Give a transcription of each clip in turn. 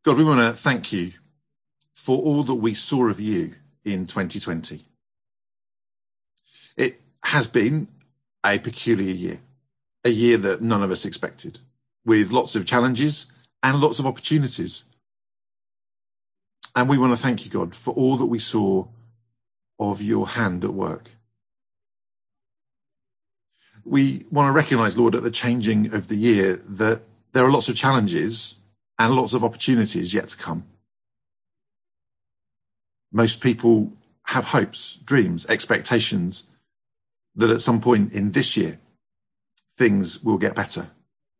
God, we want to thank you for all that we saw of you in 2020. It has been a peculiar year, a year that none of us expected, with lots of challenges and lots of opportunities. And we want to thank you, God, for all that we saw of your hand at work. We want to recognize, Lord, at the changing of the year that there are lots of challenges and lots of opportunities yet to come. Most people have hopes, dreams, expectations that at some point in this year, things will get better.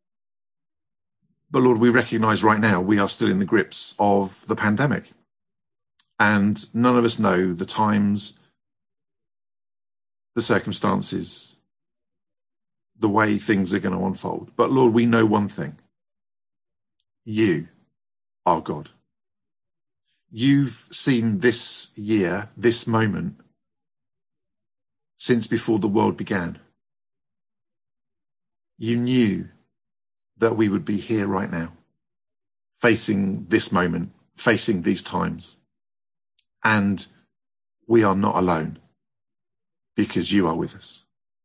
But Lord, we recognize right now we are still in the grips of the pandemic. And none of us know the times, the circumstances, the way things are going to unfold. But Lord, we know one thing. You are God. You've seen this year, this moment, since before the world began. You knew that we would be here right now, facing this moment, facing these times. And we are not alone because you are with us.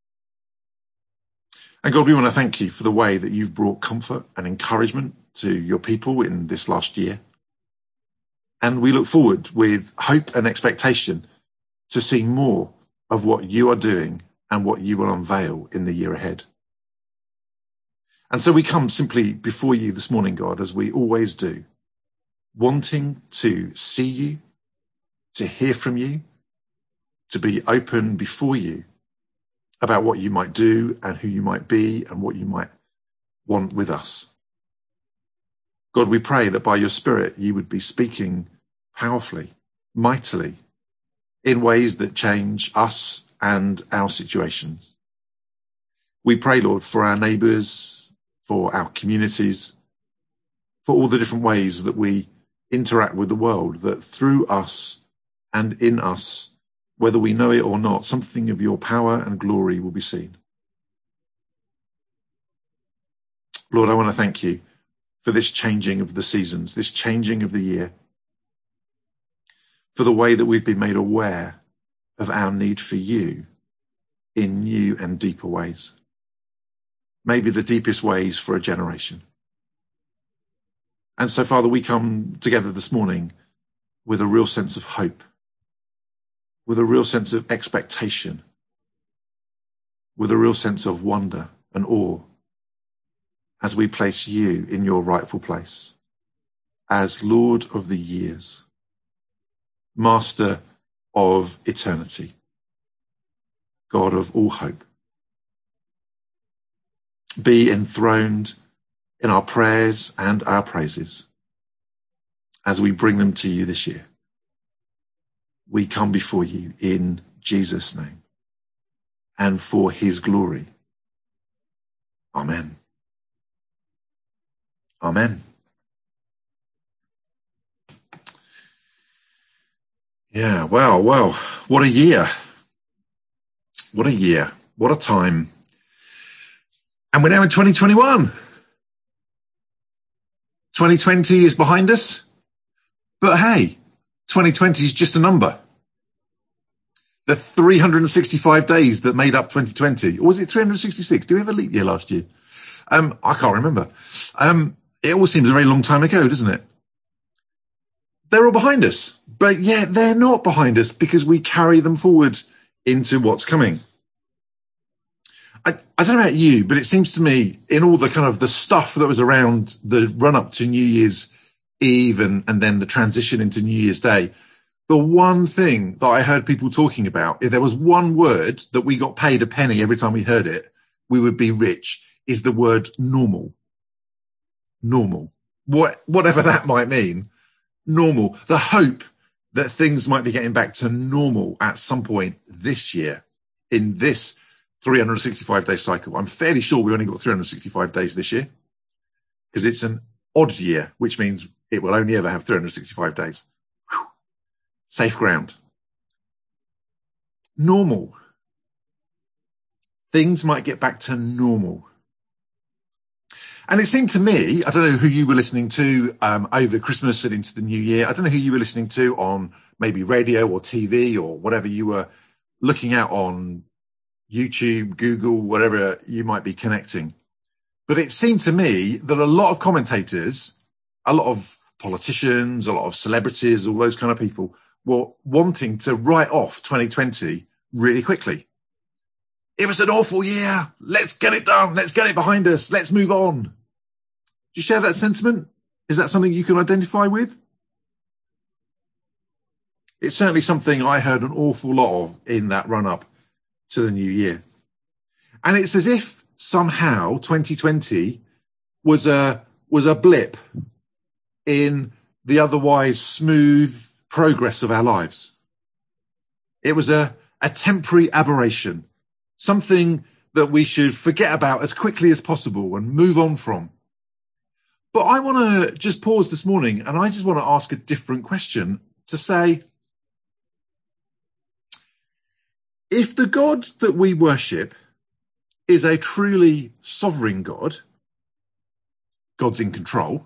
And God, we want to thank you for the way that you've brought comfort and encouragement to your people in this last year. And we look forward with hope and expectation to see more of what you are doing and what you will unveil in the year ahead. And so we come simply before you this morning, God, as we always do, wanting to see you, to hear from you, to be open before you about what you might do and who you might be and what you might want with us. God, we pray that by your Spirit, you would be speaking powerfully, mightily, in ways that change us and our situations. We pray, Lord, for our neighbours, for our communities, for all the different ways that we interact with the world, that through us and in us, whether we know it or not, something of your power and glory will be seen. Lord, I want to thank you for this changing of the seasons, this changing of the year, for the way that we've been made aware of our need for you in new and deeper ways. Maybe the deepest ways for a generation. And so, Father, we come together this morning with a real sense of hope, with a real sense of expectation, with a real sense of wonder and awe as we place you in your rightful place as Lord of the years, Master of eternity, God of all hope. Be enthroned in our prayers and our praises as we bring them to you this year. We come before you in Jesus' name and for his glory. Amen. Amen. Yeah, well, what a year. What a year. What a time. And we're now in 2021. 2020 is behind us. But hey, 2020 is just a number. The 365 days that made up 2020. Or was it 366? Do we have a leap year last year? I can't remember. It all seems a very long time ago, doesn't it? They're all behind us. But yet they're not behind us because we carry them forward into what's coming. I don't know about you, but it seems to me in all the kind of the stuff that was around the run up to New Year's Eve and then the transition into New Year's Day, the one thing that I heard people talking about, if there was one word that we got paid a penny every time we heard it, we would be rich, is the word normal. Normal. Whatever that might mean. Normal. The hope that things might be getting back to normal at some point this year in this 365-day cycle. I'm fairly sure we only got 365 days this year because it's an odd year, which means it will only ever have 365 days. Whew. Safe ground. Normal. Things might get back to normal. And it seemed to me, I don't know who you were listening to over Christmas and into the new year. I don't know who you were listening to on maybe radio or TV or whatever you were looking at on YouTube, Google, whatever you might be connecting. But it seemed to me that a lot of commentators, a lot of politicians, a lot of celebrities, all those kind of people were wanting to write off 2020 really quickly. It was an awful year. Let's get it done. Let's get it behind us. Let's move on. Do you share that sentiment? Is that something you can identify with? It's certainly something I heard an awful lot of in that run-up to the new year. And it's as if somehow 2020 was a blip in the otherwise smooth progress of our lives. It was a temporary aberration, something that we should forget about as quickly as possible and move on from. But I want to just pause this morning and I just want to ask a different question to say, if the God that we worship is a truly sovereign God, God's in control,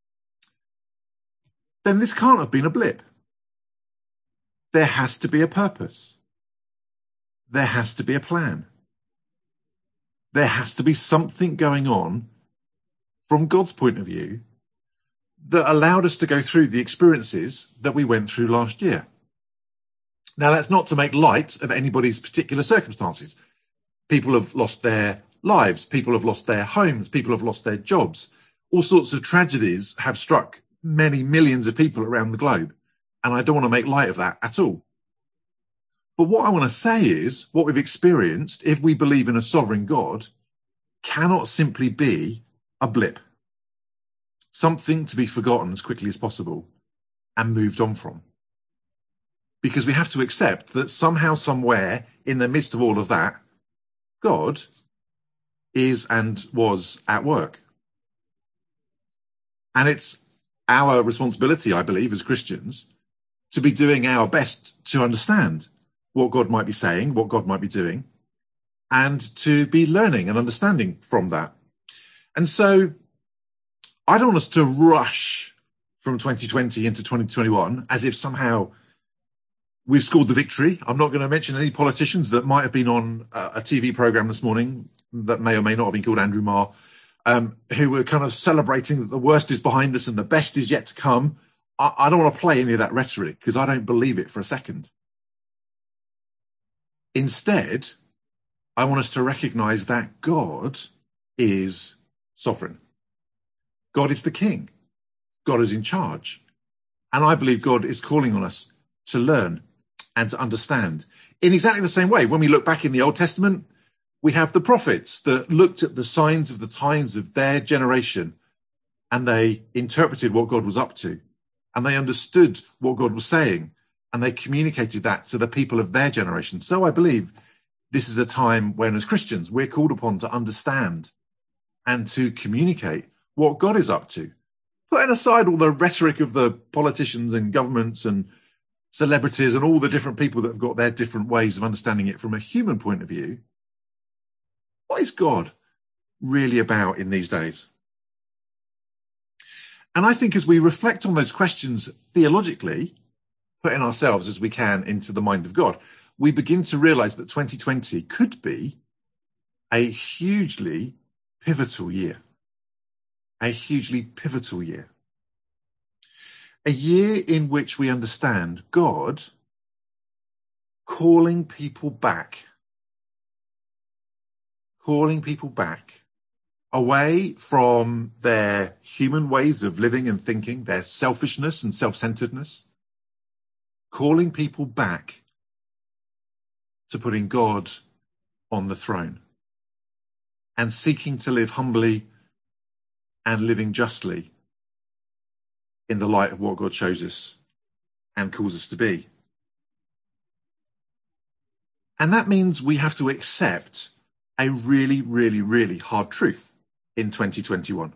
then this can't have been a blip. There has to be a purpose. There has to be a plan. There has to be something going on from God's point of view that allowed us to go through the experiences that we went through last year. Now, that's not to make light of anybody's particular circumstances. People have lost their lives. People have lost their homes. People have lost their jobs. All sorts of tragedies have struck many millions of people around the globe. And I don't want to make light of that at all. But what I want to say is what we've experienced, if we believe in a sovereign God, cannot simply be a blip, something to be forgotten as quickly as possible and moved on from. Because we have to accept that somehow, somewhere in the midst of all of that, God is and was at work. And it's our responsibility, I believe, as Christians, to be doing our best to understand what God might be saying, what God might be doing, and to be learning and understanding from that. And so I don't want us to rush from 2020 into 2021 as if somehow we've scored the victory. I'm not going to mention any politicians that might have been on a TV program this morning that may or may not have been called Andrew Marr, who were kind of celebrating that the worst is behind us and the best is yet to come. I don't want to play any of that rhetoric because I don't believe it for a second. Instead, I want us to recognize that God is sovereign. God is the king. God is in charge. And I believe God is calling on us to learn and to understand. In exactly the same way, when we look back in the Old Testament, we have the prophets that looked at the signs of the times of their generation and they interpreted what God was up to and they understood what God was saying and they communicated that to the people of their generation. So I believe this is a time when, as Christians, we're called upon to understand and to communicate what God is up to, putting aside all the rhetoric of the politicians and governments and celebrities and all the different people that have got their different ways of understanding it from a human point of view. What is God really about in these days? And I think as we reflect on those questions theologically, putting ourselves as we can into the mind of God, we begin to realize that 2020 could be a hugely pivotal year. A hugely pivotal year. A year in which we understand God calling people back away from their human ways of living and thinking, their selfishness and self-centeredness, calling people back to putting God on the throne and seeking to live humbly and living justly in the light of what God shows us and calls us to be. And that means we have to accept a really, really, really hard truth in 2021.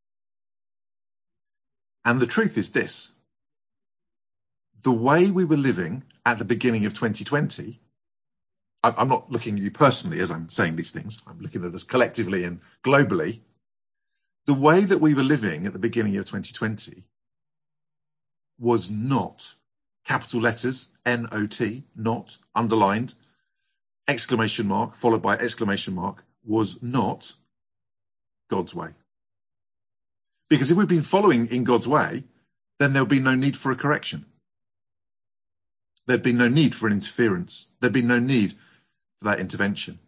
And the truth is this: the way we were living at the beginning of 2020, I'm not looking at you personally as I'm saying these things, I'm looking at us collectively and globally. The way that we were living at the beginning of 2020 was not, capital letters, N-O-T, not, underlined, exclamation mark, followed by exclamation mark, was not God's way. Because if we've been following in God's way, then there'll be no need for a correction. There'd be no need for an interference. There'd be no need for that intervention.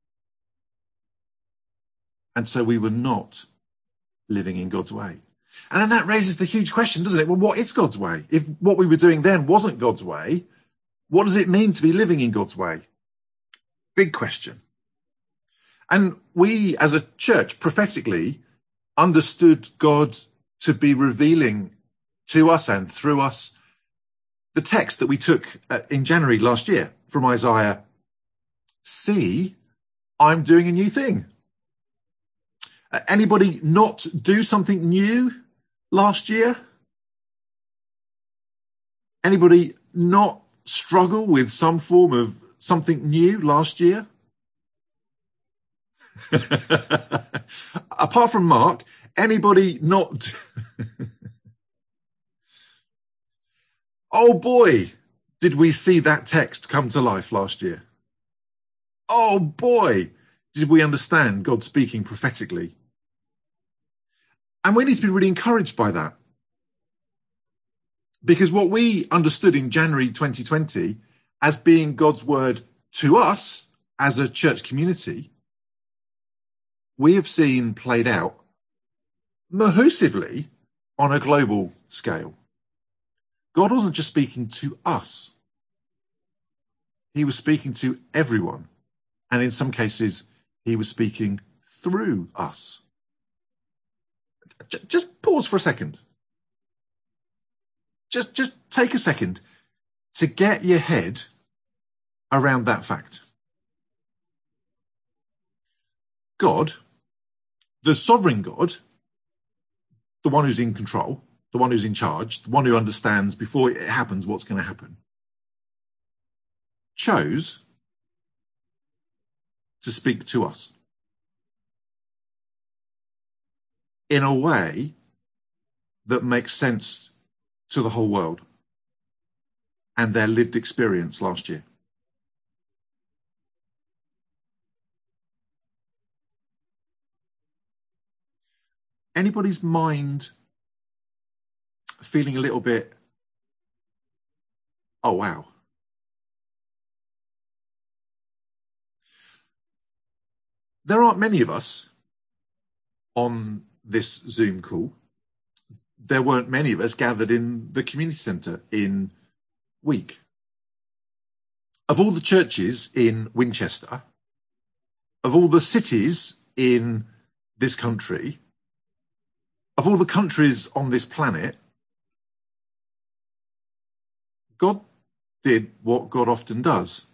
And so we were not living in God's way. And then that raises the huge question, doesn't it? Well, what is God's way? If what we were doing then wasn't God's way, what does it mean to be living in God's way? Big question. And we as a church prophetically understood God to be revealing to us and through us the text that we took in January last year from Isaiah. See, I'm doing a new thing. Anybody not do something new last year? Anybody not struggle with some form of something new last year? Apart from Mark, anybody not... Oh boy, did we see that text come to life last year? Oh boy, did we understand God speaking prophetically? And we need to be really encouraged by that. Because what we understood in January 2020 as being God's word to us as a church community, we have seen played out massively on a global scale. God wasn't just speaking to us. He was speaking to everyone. And in some cases, he was speaking through us. Just pause for a second. Just take a second to get your head around that fact. God, the sovereign God, the one who's in control, the one who's in charge, the one who understands before it happens what's going to happen, chose to speak to us in a way that makes sense to the whole world and their lived experience last year. Anybody's mind feeling a little bit, oh wow. There aren't many of us on this Zoom call. There weren't many of us gathered in the community centre in Week. Of all the churches in Winchester, of all the cities in this country, of all the countries on this planet, God did what God often does.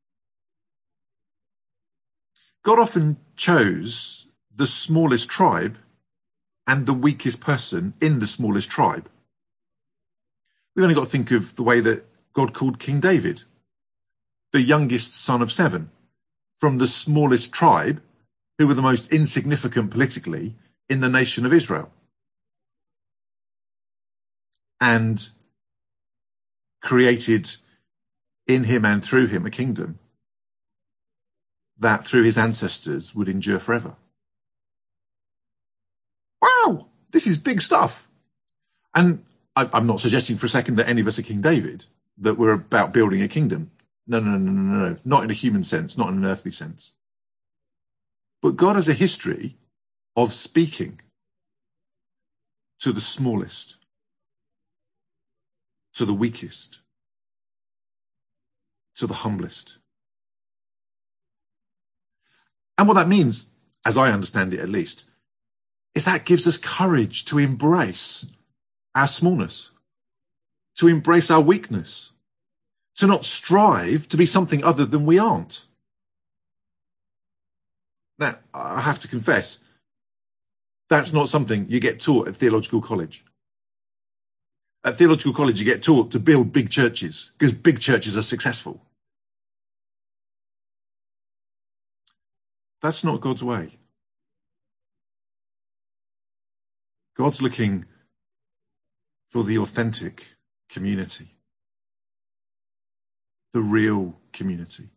God often chose the smallest tribe and the weakest person in the smallest tribe. We've only got to think of the way that God called King David, the youngest son of 7, from the smallest tribe, who were the most insignificant politically in the nation of Israel. And created in him and through him a kingdom that through his ancestors would endure forever. Wow, this is big stuff. And I'm not suggesting for a second that any of us are King David, that we're about building a kingdom. No. Not in a human sense, not in an earthly sense. But God has a history of speaking to the smallest, to the weakest, to the humblest. And what that means, as I understand it at least, is that gives us courage to embrace our smallness, to embrace our weakness, to not strive to be something other than we aren't. Now, I have to confess, that's not something you get taught at theological college. At theological college, you get taught to build big churches because big churches are successful. That's not God's way. God's looking for the authentic community, the real community.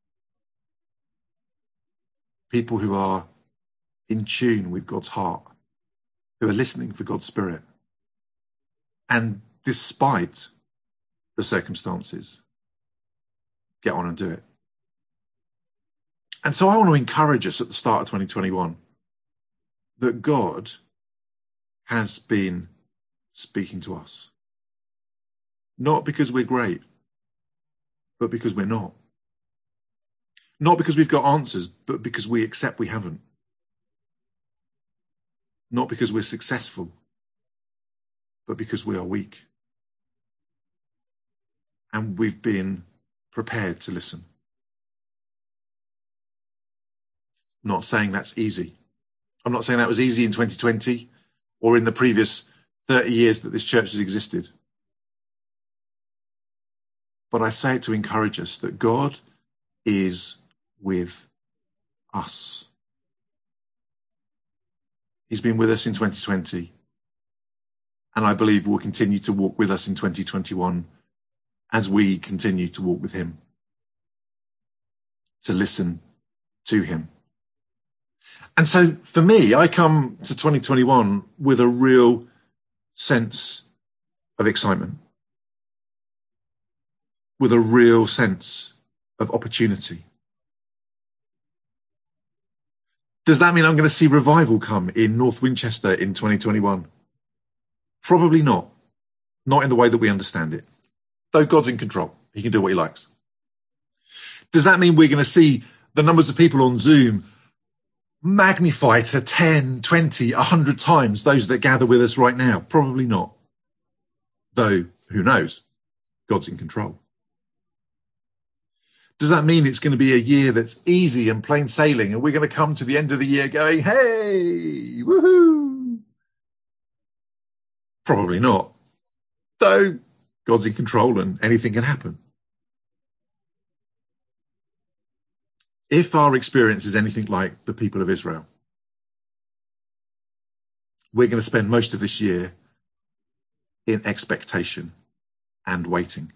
People who are in tune with God's heart, who are listening for God's Spirit. And despite the circumstances, get on and do it. And so I want to encourage us at the start of 2021 that God has been speaking to us. Not because we're great, but because we're not. Not because we've got answers, but because we accept we haven't. Not because we're successful, but because we are weak. And we've been prepared to listen. Not saying that's easy. I'm not saying that was easy in 2020 or in the previous 30 years that this church has existed. But I say it to encourage us that God is with us. He's been with us in 2020. And I believe will continue to walk with us in 2021 as we continue to walk with him, to listen to him. And so for me, I come to 2021 with a real sense of excitement, with a real sense of opportunity. Does that mean I'm going to see revival come in North Winchester in 2021? Probably not. Not in the way that we understand it. Though God's in control. He can do what he likes. Does that mean we're going to see the numbers of people on Zoom magnify to 10, 20, 100 times those that gather with us right now? Probably not. Though, who knows? God's in control. Does that mean it's going to be a year that's easy and plain sailing and we're going to come to the end of the year going, hey, woohoo? Probably not. Though God's in control and anything can happen. If our experience is anything like the people of Israel, we're going to spend most of this year in expectation and waiting.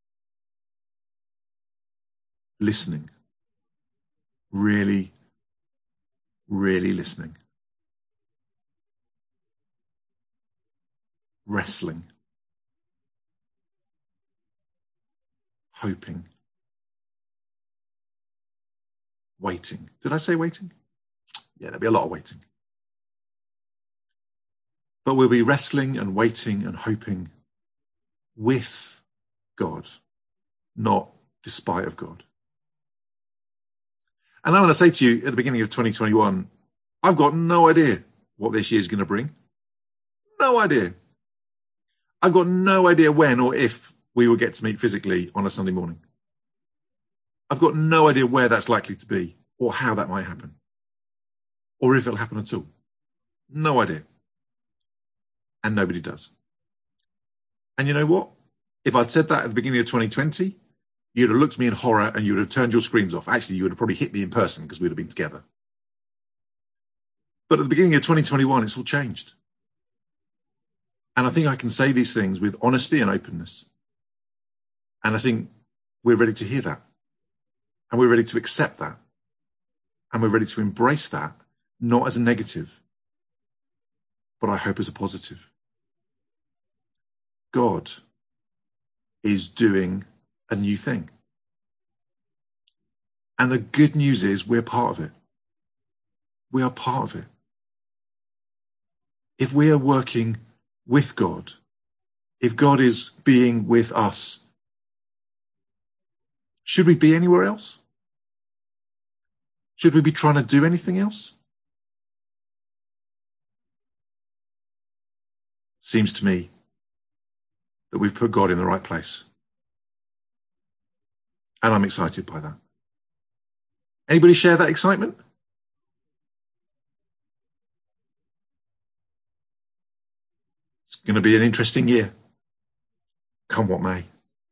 Listening. Really, really listening. Wrestling. Hoping. Waiting. Did I say waiting? Yeah, there'll be a lot of waiting. But we'll be wrestling and waiting and hoping with God, not despite of God. And I want to say to you at the beginning of 2021, I've got no idea what this year is going to bring. No idea. I've got no idea when or if we will get to meet physically on a Sunday morning. I've got no idea where that's likely to be or how that might happen or if it'll happen at all. No idea. And nobody does. And you know what? If I'd said that at the beginning of 2020, you'd have looked at me in horror and you would have turned your screens off. Actually, you would have probably hit me in person because we'd have been together. But at the beginning of 2021, it's all changed. And I think I can say these things with honesty and openness. And I think we're ready to hear that. And we're ready to accept that. And we're ready to embrace that, not as a negative, but I hope as a positive. God is doing a new thing. And the good news is we're part of it. We are part of it. If we are working with God, if God is being with us, should we be anywhere else? Should we be trying to do anything else? Seems to me that we've put God in the right place. And I'm excited by that. Anybody share that excitement? It's going to be an interesting year. Come what may.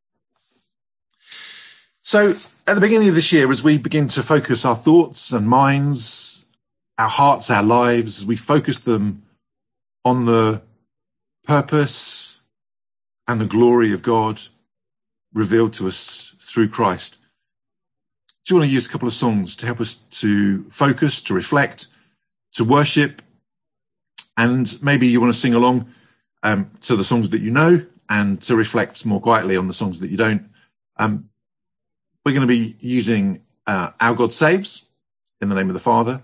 So at the beginning of this year, as we begin to focus our thoughts and minds, our hearts, our lives, as we focus them on the purpose and the glory of God revealed to us through Christ. Do you want to use a couple of songs to help us to focus, to reflect, to worship? And maybe you want to sing along to the songs that you know and to reflect more quietly on the songs that you don't. We're going to be using Our God Saves, in the name of the Father,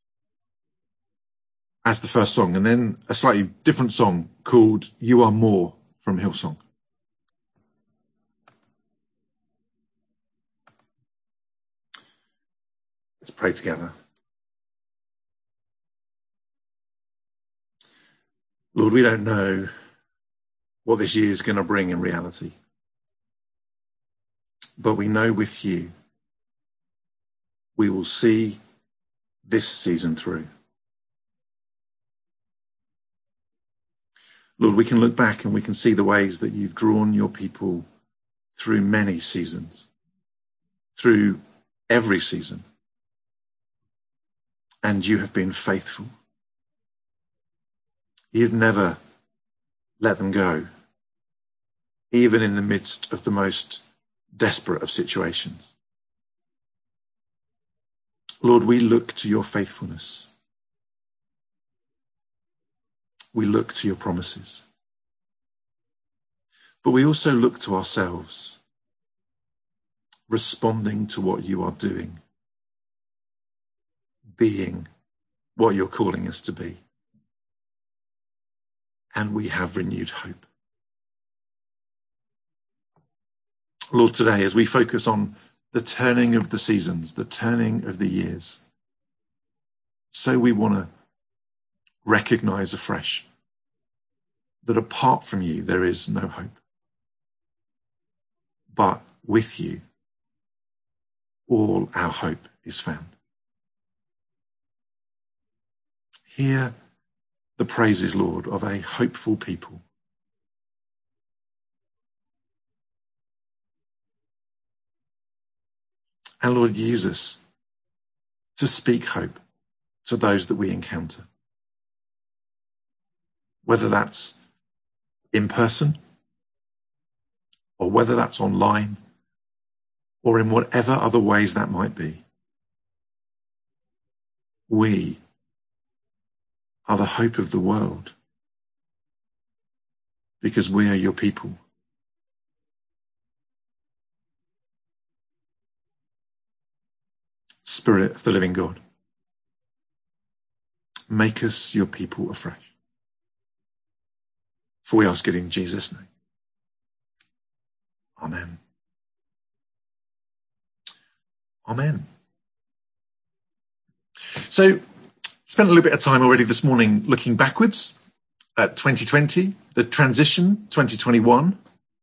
as the first song, and then a slightly different song called You Are More from Hillsong. Let's pray together. Lord, we don't know what this year is going to bring in reality, but we know with you we will see this season through. Lord, we can look back and we can see the ways that you've drawn your people through many seasons, through every season, and you have been faithful. You've never let them go, even in the midst of the most desperate of situations. Lord, we look to your faithfulness. We look to your promises. But we also look to ourselves, responding to what you are doing, being what you're calling us to be. And we have renewed hope. Lord, today, as we focus on the turning of the seasons, the turning of the years, so we want to recognize afresh that apart from you, there is no hope. But with you, all our hope is found. Hear the praises, Lord, of a hopeful people. And Lord, use us to speak hope to those that we encounter. Whether that's in person, or whether that's online, or in whatever other ways that might be. We are the hope of the world because we are your people. Spirit of the living God, make us your people afresh. For we ask it in Jesus' name. Amen. Amen. So, spent a little bit of time already this morning looking backwards at 2020, the transition, 2021.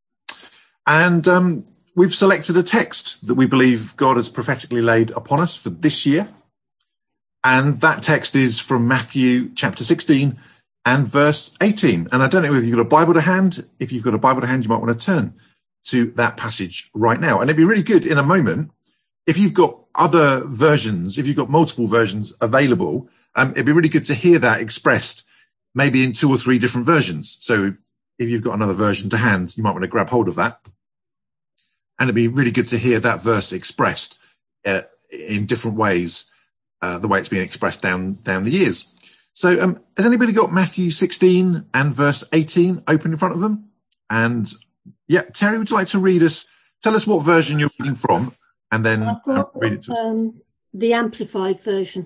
And we've selected a text that we believe God has prophetically laid upon us for this year. And that text is from Matthew chapter 16 and verse 18. And I don't know whether you've got a Bible to hand. If you've got a Bible to hand, you might want to turn to that passage right now. And it'd be really good in a moment if you've got other versions, if you've got multiple versions available, it'd be really good to hear that expressed maybe in 2 or 3 different versions. So if you've got another version to hand, you might want to grab hold of that. And it'd be really good to hear that verse expressed in different ways, the way it's been expressed down the years. So has anybody got Matthew 16 and verse 18 open in front of them? And yeah, Terry, would you like to tell us what version you're reading from, and then read it to us? The Amplified version.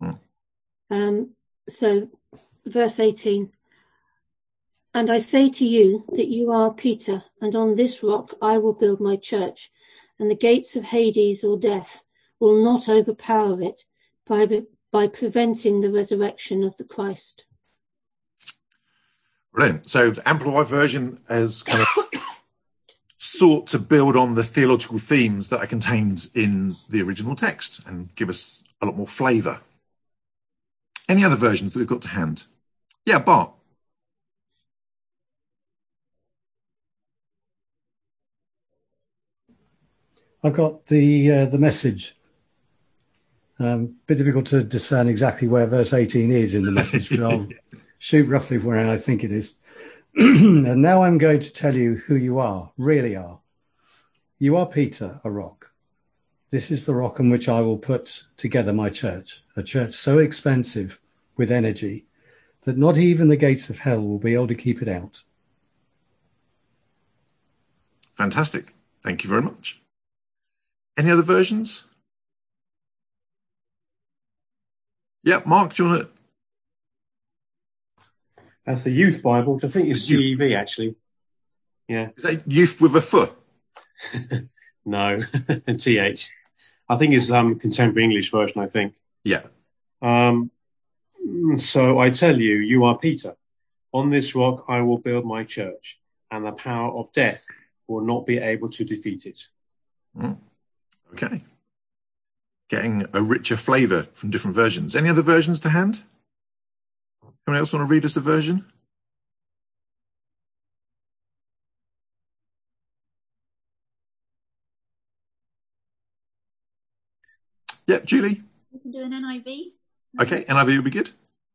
So verse 18. And I say to you that you are Peter, and on this rock I will build my church, and the gates of Hades or death will not overpower it by preventing the resurrection of the Christ. Brilliant. So the Amplified version has kind of sought to build on the theological themes that are contained in the original text and give us a lot more flavour. Any other versions that we've got to hand? Yeah, Bart. I've got the Message. Bit difficult to discern exactly where verse 18 is in the Message, but I'll shoot roughly where I think it is. And now I'm going to tell you who you are, really are. You are Peter, a rock. This is the rock on which I will put together my church, a church so expansive with energy that not even the gates of hell will be able to keep it out. Fantastic. Thank you very much. Any other versions? Yeah, Mark, do you want to? That's the Youth Bible, which I think is CEV, actually. Yeah. Is that youth with a foot? No, TH. I think it's contemporary English version, I think. Yeah. So I tell you, you are Peter. On this rock I will build my church, and the power of death will not be able to defeat it. Okay. Getting a richer flavour from different versions. Any other versions to hand? Anyone else want to read us a version? Yeah, Julie. We can do an NIV. Okay, NIV would be good.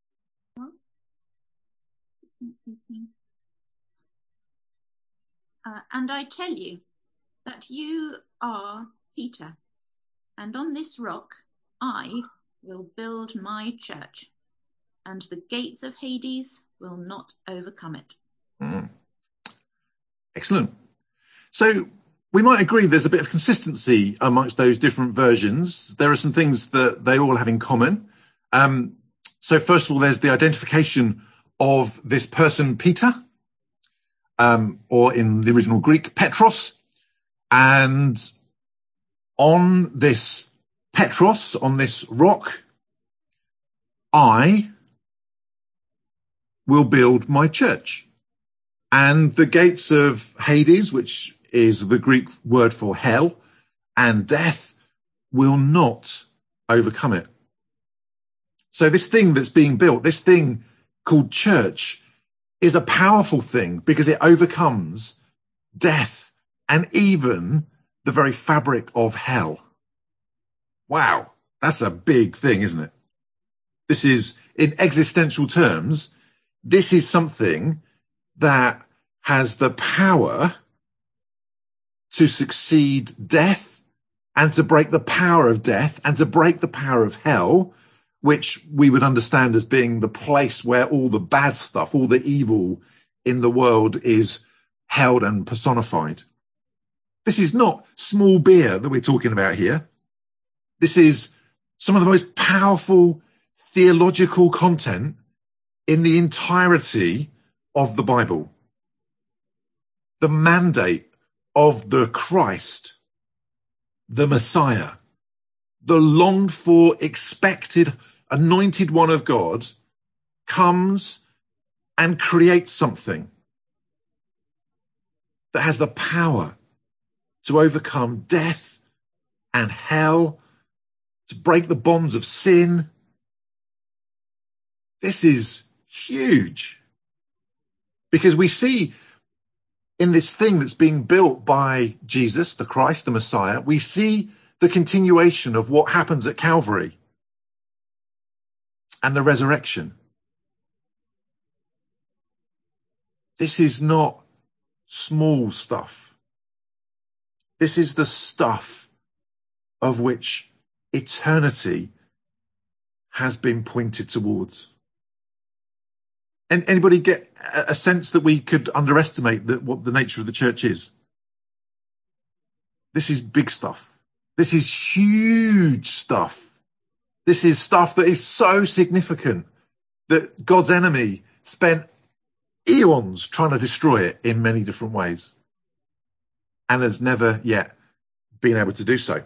And I tell you that you are Peter, and on this rock I will build my church, and the gates of Hades will not overcome it. Excellent. So we might agree there's a bit of consistency amongst those different versions. There are some things that they all have in common. So first of all, there's the identification of this person, Peter, or in the original Greek, Petros. And on this Petros, on this rock, I will build my church. And the gates of Hades, which is the Greek word for hell, and death will not overcome it. So this thing that's being built, this thing called church, is a powerful thing because it overcomes death and even the very fabric of hell. Wow, that's a big thing, isn't it? This is, in existential terms, this is something that has the power to succeed death and to break the power of death and to break the power of hell, which we would understand as being the place where all the bad stuff, all the evil in the world is held and personified. This is not small beer that we're talking about here. This is some of the most powerful theological content in the entirety of the Bible. The mandate of the Christ, the Messiah, the longed for, expected, anointed one of God, comes and creates something that has the power to overcome death and hell, to break the bonds of sin. This is huge because we see in this thing that's being built by Jesus, the Christ, the Messiah, we see the continuation of what happens at Calvary and the resurrection. This is not small stuff. This is the stuff of which eternity has been pointed towards. And anybody get a sense that we could underestimate what the nature of the church is? This is big stuff. This is huge stuff. This is stuff that is so significant that God's enemy spent eons trying to destroy it in many different ways and has never yet been able to do so.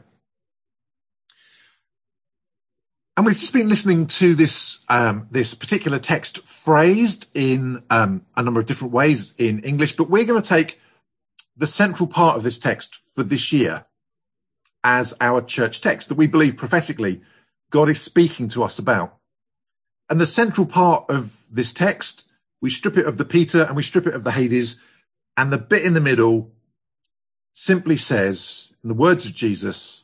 And we've just been listening to this particular text phrased in a number of different ways in English, but we're going to take the central part of this text for this year as our church text that we believe prophetically God is speaking to us about. And the central part of this text, we strip it of the Peter and we strip it of the Hades, and the bit in the middle simply says, in the words of Jesus,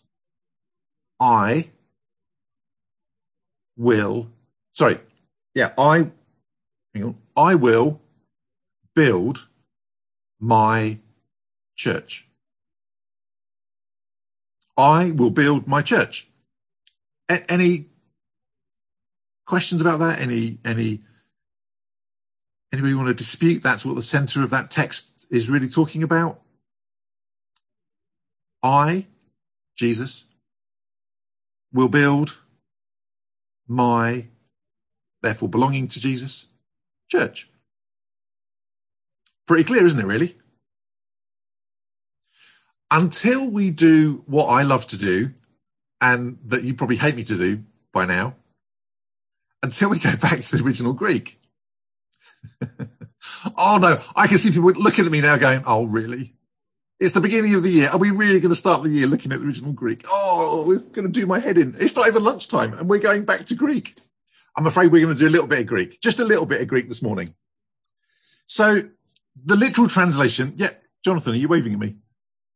hang on, I will build my church. I will build my church. Any questions about that? Anybody want to dispute that's what the center of that text is really talking about? I, Jesus, will build my, therefore belonging to Jesus, church. Pretty clear, isn't it, really? Until we do what I love to do, and that you probably hate me to do by now, until we go back to the original Greek. Oh no, I can see people looking at me now going, oh really? It's the beginning of the year. Are we really going to start the year looking at the original Greek? Oh, we're going to do my head in. It's not even lunchtime and we're going back to Greek. I'm afraid we're going to do a little bit of Greek, just a little bit of Greek this morning. So the literal translation, yeah, Jonathan, are you waving at me?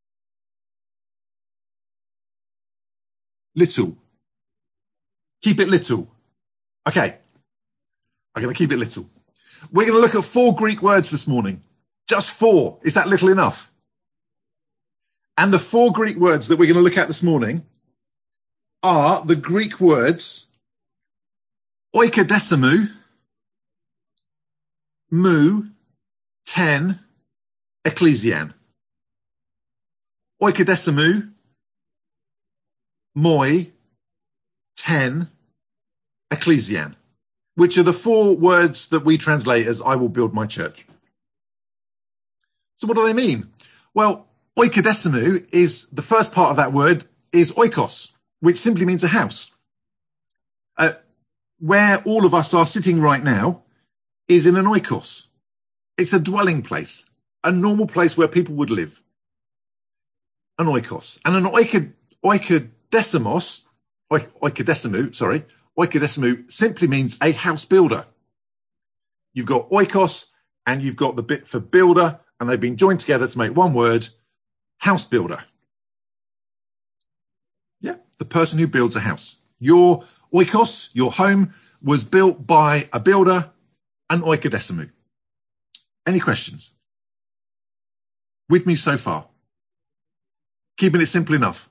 Little. Keep it little. Okay. I'm going to keep it little. We're going to look at 4 Greek words this morning. Just 4. Is that little enough? And the 4 Greek words that we're going to look at this morning are the Greek words oikodesemu, mu, ten, ecclesian. Oikodesemu, moi, ten, ecclesian, which are the 4 words that we translate as I will build my church. So what do they mean? Well, oikodesemu is the first part of that word is oikos, which simply means a house. Where all of us are sitting right now is in an oikos. It's a dwelling place, a normal place where people would live. An oikos. And an oikodesemu simply means a house builder. You've got oikos and you've got the bit for builder, and they've been joined together to make one word, house builder. Yeah, the person who builds a house. Your oikos, your home, was built by a builder, an oikodesemu. Any questions? With me so far? Keeping it simple enough.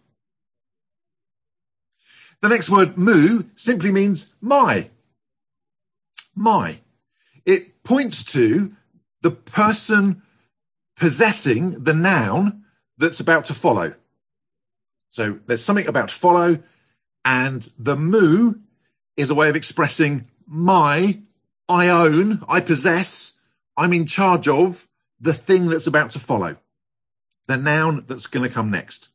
The next word, mu, simply means my. My. It points to the person possessing the noun that's about to follow. So there's something about to follow, and the mu is a way of expressing my, I own, I possess, I'm in charge of the thing that's about to follow. The noun that's going to come next.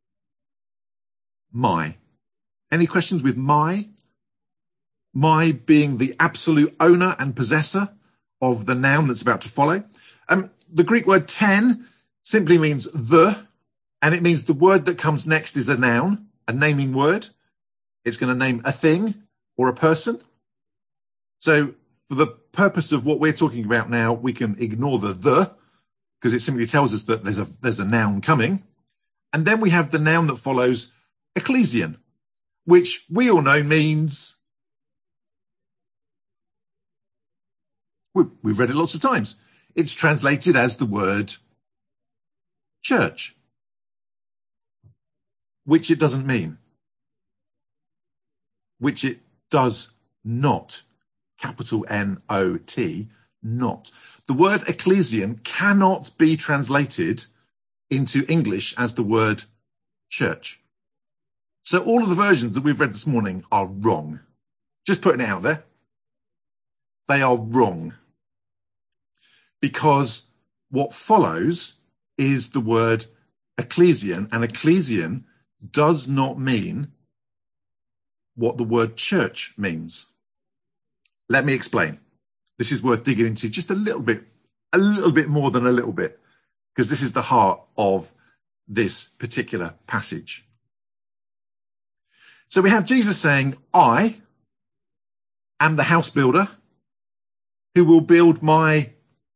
My. Any questions with my? My being the absolute owner and possessor of the noun that's about to follow. The Greek word ten simply means the, and it means the word that comes next is a noun, a naming word. It's going to name a thing or a person. So for the purpose of what we're talking about now, we can ignore the, because it simply tells us that there's a noun coming. And then we have the noun that follows, ecclesian, which we all know means, we've read it lots of times. It's translated as the word church, which it doesn't mean, which it does not, capital N-O-T, not. The word ecclesian cannot be translated into English as the word church. So all of the versions that we've read this morning are wrong. Just putting it out there. They are wrong. Because what follows is the word ecclesian, and ecclesian does not mean what the word church means. Let me explain. This is worth digging into just a little bit more than a little bit, because this is the heart of this particular passage. So we have Jesus saying, I am the house builder who will build my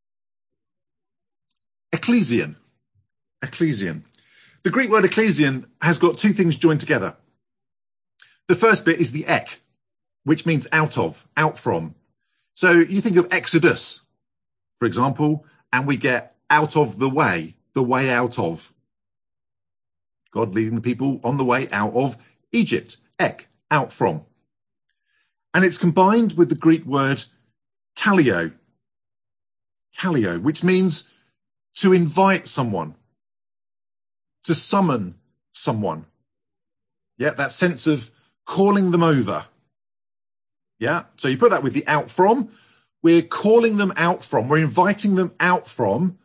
ecclesian. Ecclesian. The Greek word ecclesian has got 2 things joined together. The first bit is the ek, which means out of, out from. So you think of Exodus, for example, and we get out of the way out of. God leading the people on the way out of Egypt, ek, out from. And it's combined with the Greek word kallio, which means to invite someone, to summon someone. Yeah, that sense of calling them over. Yeah, so you put that with the out from. We're calling them out from. We're inviting them out from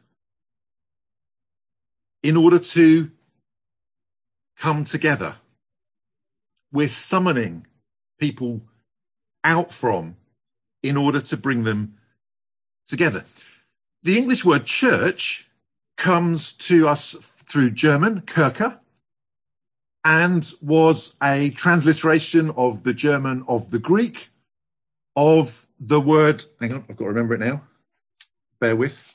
in order to come together. We're summoning people out from in order to bring them together. The English word church comes to us through German, Kirche, and was a transliteration of the German of the Greek of the word, hang on, I've got to remember it now. Bear with.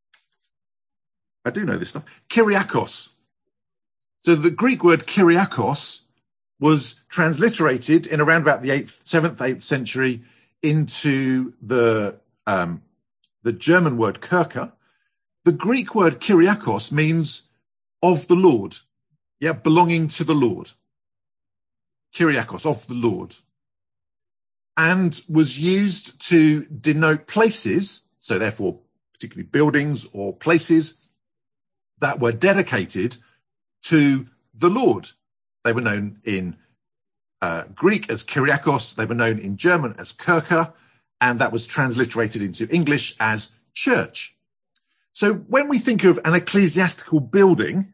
I do know this stuff. Kyriakos. So the Greek word Kyriakos was transliterated in around about the 7th, 8th century into the German word Kirche. The Greek word Kyriakos means of the Lord. Yeah, belonging to the Lord. Kyriakos, of the Lord. And was used to denote places, so therefore particularly buildings or places that were dedicated to the Lord. They were known in Greek as Kyriakos, they were known in German as Kirche, and that was transliterated into English as church. So when we think of an ecclesiastical building,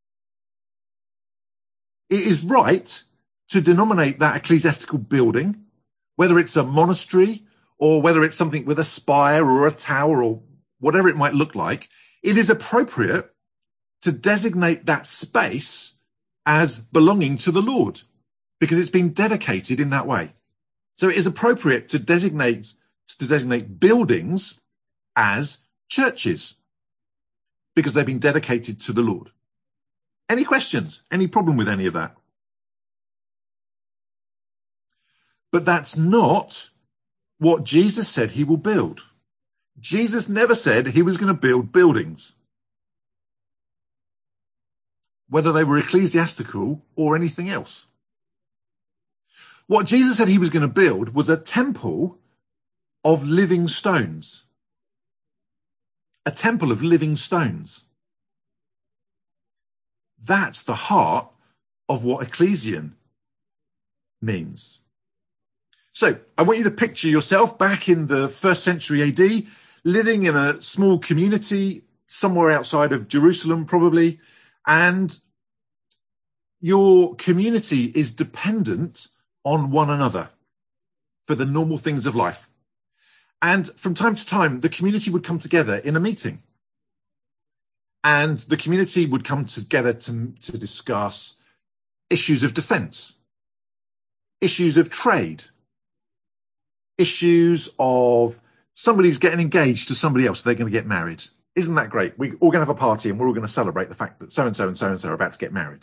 it is right to denominate that ecclesiastical building, whether it's a monastery or whether it's something with a spire or a tower or whatever it might look like. It is appropriate to designate that space as belonging to the Lord because it's been dedicated in that way. So it is appropriate to designate buildings as churches because they've been dedicated to the Lord. Any questions? Any problem with any of that? But that's not what Jesus said he will build. Jesus never said he was going to build buildings, whether they were ecclesiastical or anything else. What Jesus said he was going to build was a temple of living stones. A temple of living stones. That's the heart of what ecclesian means. So I want you to picture yourself back in the 1st century AD, living in a small community somewhere outside of Jerusalem probably, and your community is dependent on one another for the normal things of life. And from time to time, the community would come together in a meeting. And the community would come together to discuss issues of defence, issues of trade, issues of somebody's getting engaged to somebody else, so they're going to get married. Isn't that great? We're all going to have a party and we're all going to celebrate the fact that so-and-so and so-and-so are about to get married.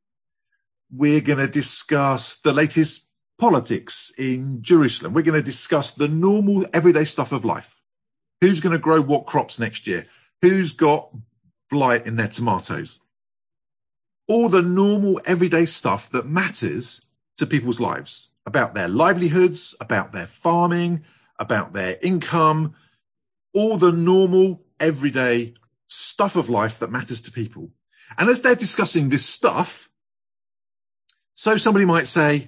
We're going to discuss the latest politics in Jerusalem. We're going to discuss the normal everyday stuff of life. Who's going to grow what crops next year? Who's got blight in their tomatoes? All the normal everyday stuff that matters to people's lives, about their livelihoods, about their farming, about their income, all the normal everyday stuff of life that matters to people. And as they're discussing this stuff, so somebody might say,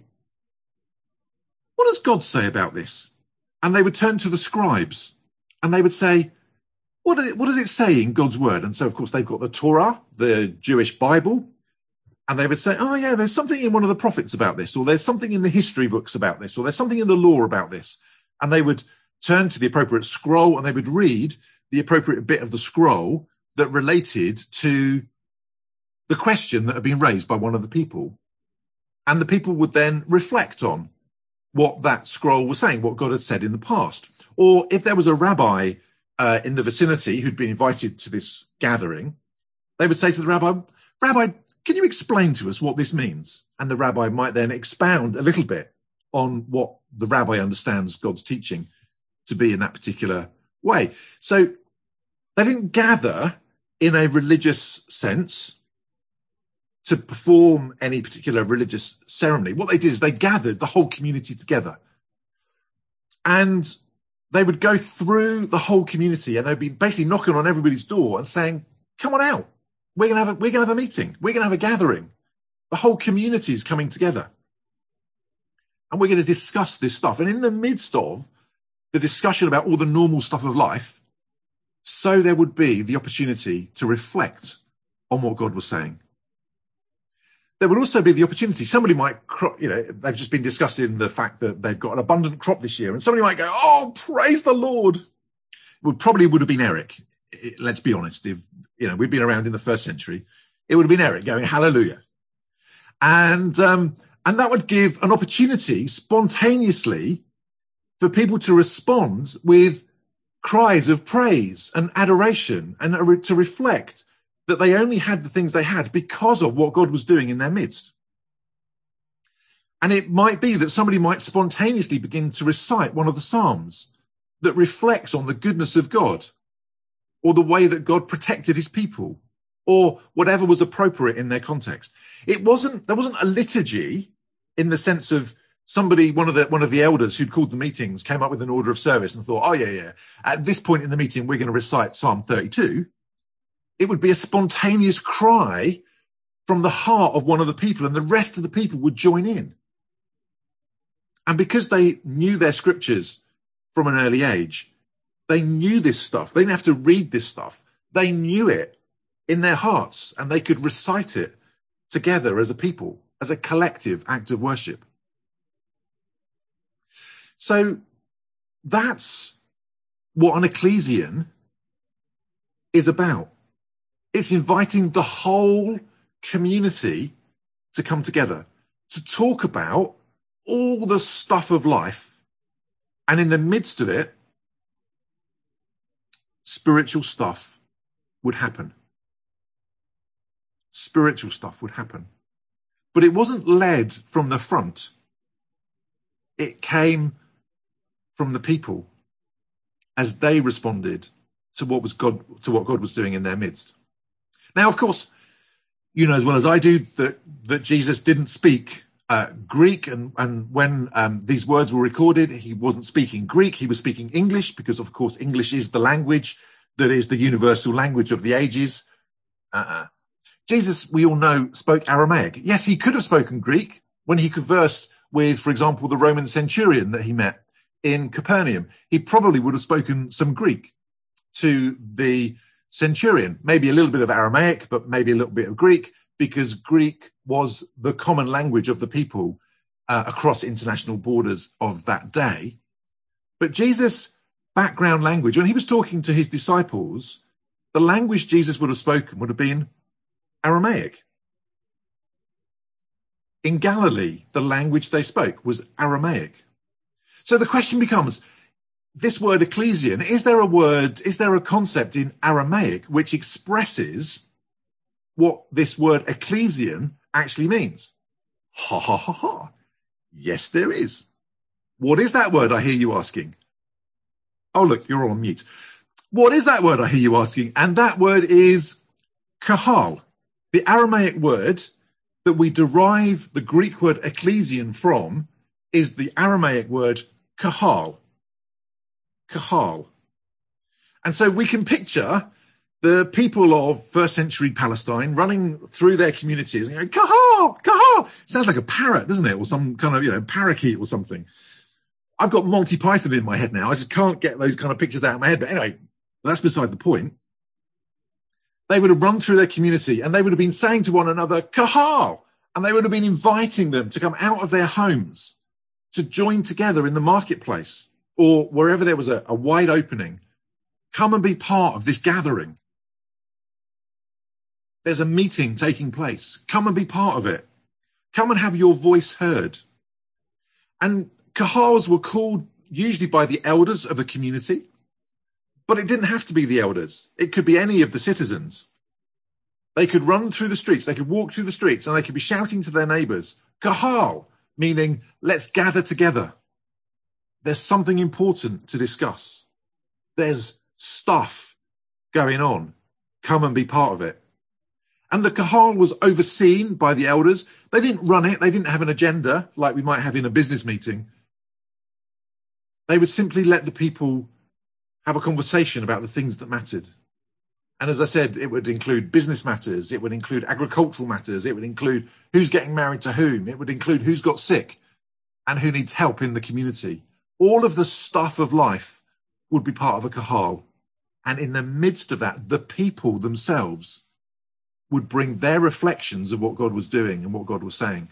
what does God say about this? And they would turn to the scribes and they would say, what does it say in God's word? And so, of course, they've got the Torah, the Jewish Bible, and they would say, oh, yeah, there's something in one of the prophets about this, or there's something in the history books about this, or there's something in the law about this. And they would turn to the appropriate scroll and they would read the appropriate bit of the scroll that related to the question that had been raised by one of the people. And the people would then reflect on what that scroll was saying, what God had said in the past. Or if there was a rabbi in the vicinity who'd been invited to this gathering, they would say to the rabbi, Rabbi, can you explain to us what this means? And the rabbi might then expound a little bit on what the rabbi understands God's teaching to be in that particular way. So they didn't gather in a religious sense to perform any particular religious ceremony. What they did is they gathered the whole community together. And they would go through the whole community and they'd be basically knocking on everybody's door and saying, come on out. We're going to have a meeting. We're going to have a gathering. The whole community is coming together. And we're going to discuss this stuff. And in the midst of the discussion about all the normal stuff of life, so there would be the opportunity to reflect on what God was saying. There would also be the opportunity. Somebody might, they've just been discussing the fact that they've got an abundant crop this year, and somebody might go, "Oh, praise the Lord!" Probably would have been Eric. Let's be honest. If we'd been around in the first century, it would have been Eric going, "Hallelujah," and that would give an opportunity spontaneously for people to respond with cries of praise and adoration, and to reflect that they only had the things they had because of what God was doing in their midst. And it might be that somebody might spontaneously begin to recite one of the Psalms that reflects on the goodness of God, or the way that God protected his people, or whatever was appropriate in their context. There wasn't a liturgy in the sense of somebody, one of the elders who'd called the meetings, came up with an order of service and thought, oh yeah, at this point in the meeting, we're going to recite Psalm 32. It would be a spontaneous cry from the heart of one of the people, and the rest of the people would join in. And because they knew their scriptures from an early age, they knew this stuff. They didn't have to read this stuff. They knew it in their hearts, and they could recite it together as a people, as a collective act of worship. So that's what an ecclesian is about. It's inviting the whole community to come together, to talk about all the stuff of life, and in the midst of it, spiritual stuff would happen. Spiritual stuff would happen. But it wasn't led from the front. It came from the people as they responded to what God was doing in their midst. Now, of course, you know as well as I do that Jesus didn't speak Greek, and when these words were recorded, he wasn't speaking Greek, he was speaking English, because, of course, English is the language that is the universal language of the ages. Jesus, we all know, spoke Aramaic. Yes, he could have spoken Greek when he conversed with, for example, the Roman centurion that he met in Capernaum. He probably would have spoken some Greek to the centurion, maybe a little bit of Aramaic, but maybe a little bit of Greek, because Greek was the common language of the people across international borders of that day. But Jesus' background language, when he was talking to his disciples, the language Jesus would have spoken would have been Aramaic. In Galilee, the language they spoke was Aramaic. So the question becomes, this word ecclesian, is there a concept in Aramaic which expresses what this word ecclesian actually means? Ha ha ha ha. Yes, there is. What is that word, I hear you asking? Oh, look, you're all on mute. What is that word, I hear you asking? And that word is kahal. The Aramaic word that we derive the Greek word ecclesian from is the Aramaic word kahal. Kahal. And so we can picture the people of first century Palestine running through their communities and going, kahal, kahal. Sounds like a parrot, doesn't it? Or some kind of, parakeet or something. I've got Monty Python in my head now. I just can't get those kind of pictures out of my head. But anyway, that's beside the point. They would have run through their community and they would have been saying to one another, kahal. And they would have been inviting them to come out of their homes to join together in the marketplace or wherever there was a wide opening. Come and be part of this gathering. There's a meeting taking place. Come and be part of it. Come and have your voice heard. And kahals were called usually by the elders of the community, but it didn't have to be the elders. It could be any of the citizens. They could run through the streets. They could walk through the streets and they could be shouting to their neighbors, kahal, meaning let's gather together. there's something important to discuss. There's stuff going on. Come and be part of it. And the kahal was overseen by the elders. They didn't run it. They didn't have an agenda like we might have in a business meeting. They would simply let the people have a conversation about the things that mattered. And as I said, it would include business matters. It would include agricultural matters. It would include who's getting married to whom. It would include who's got sick and who needs help in the community. All of the stuff of life would be part of a kahal. And in the midst of that, the people themselves would bring their reflections of what God was doing and what God was saying.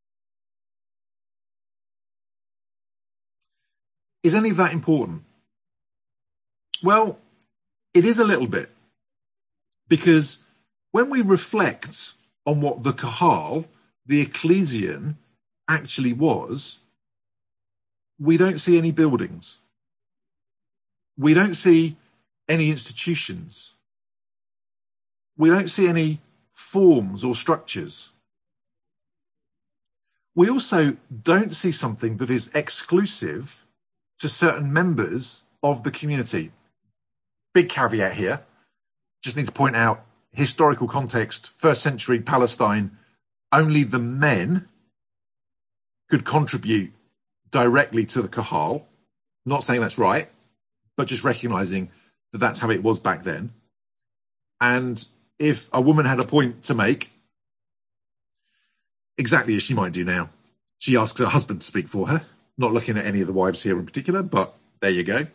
Is any of that important? Well, it is a little bit. Because when we reflect on what the kahal, the ecclesian, actually was, we don't see any buildings. We don't see any institutions. We don't see any forms or structures. We also don't see something that is exclusive to certain members of the community. Big caveat here. Just need to point out, historical context, first century Palestine, only the men could contribute directly to the kahal. Not saying that's right, but just recognizing that that's how it was back then. And if a woman had a point to make, exactly as she might do now, she asks her husband to speak for her. Not looking at any of the wives here in particular, but there you go.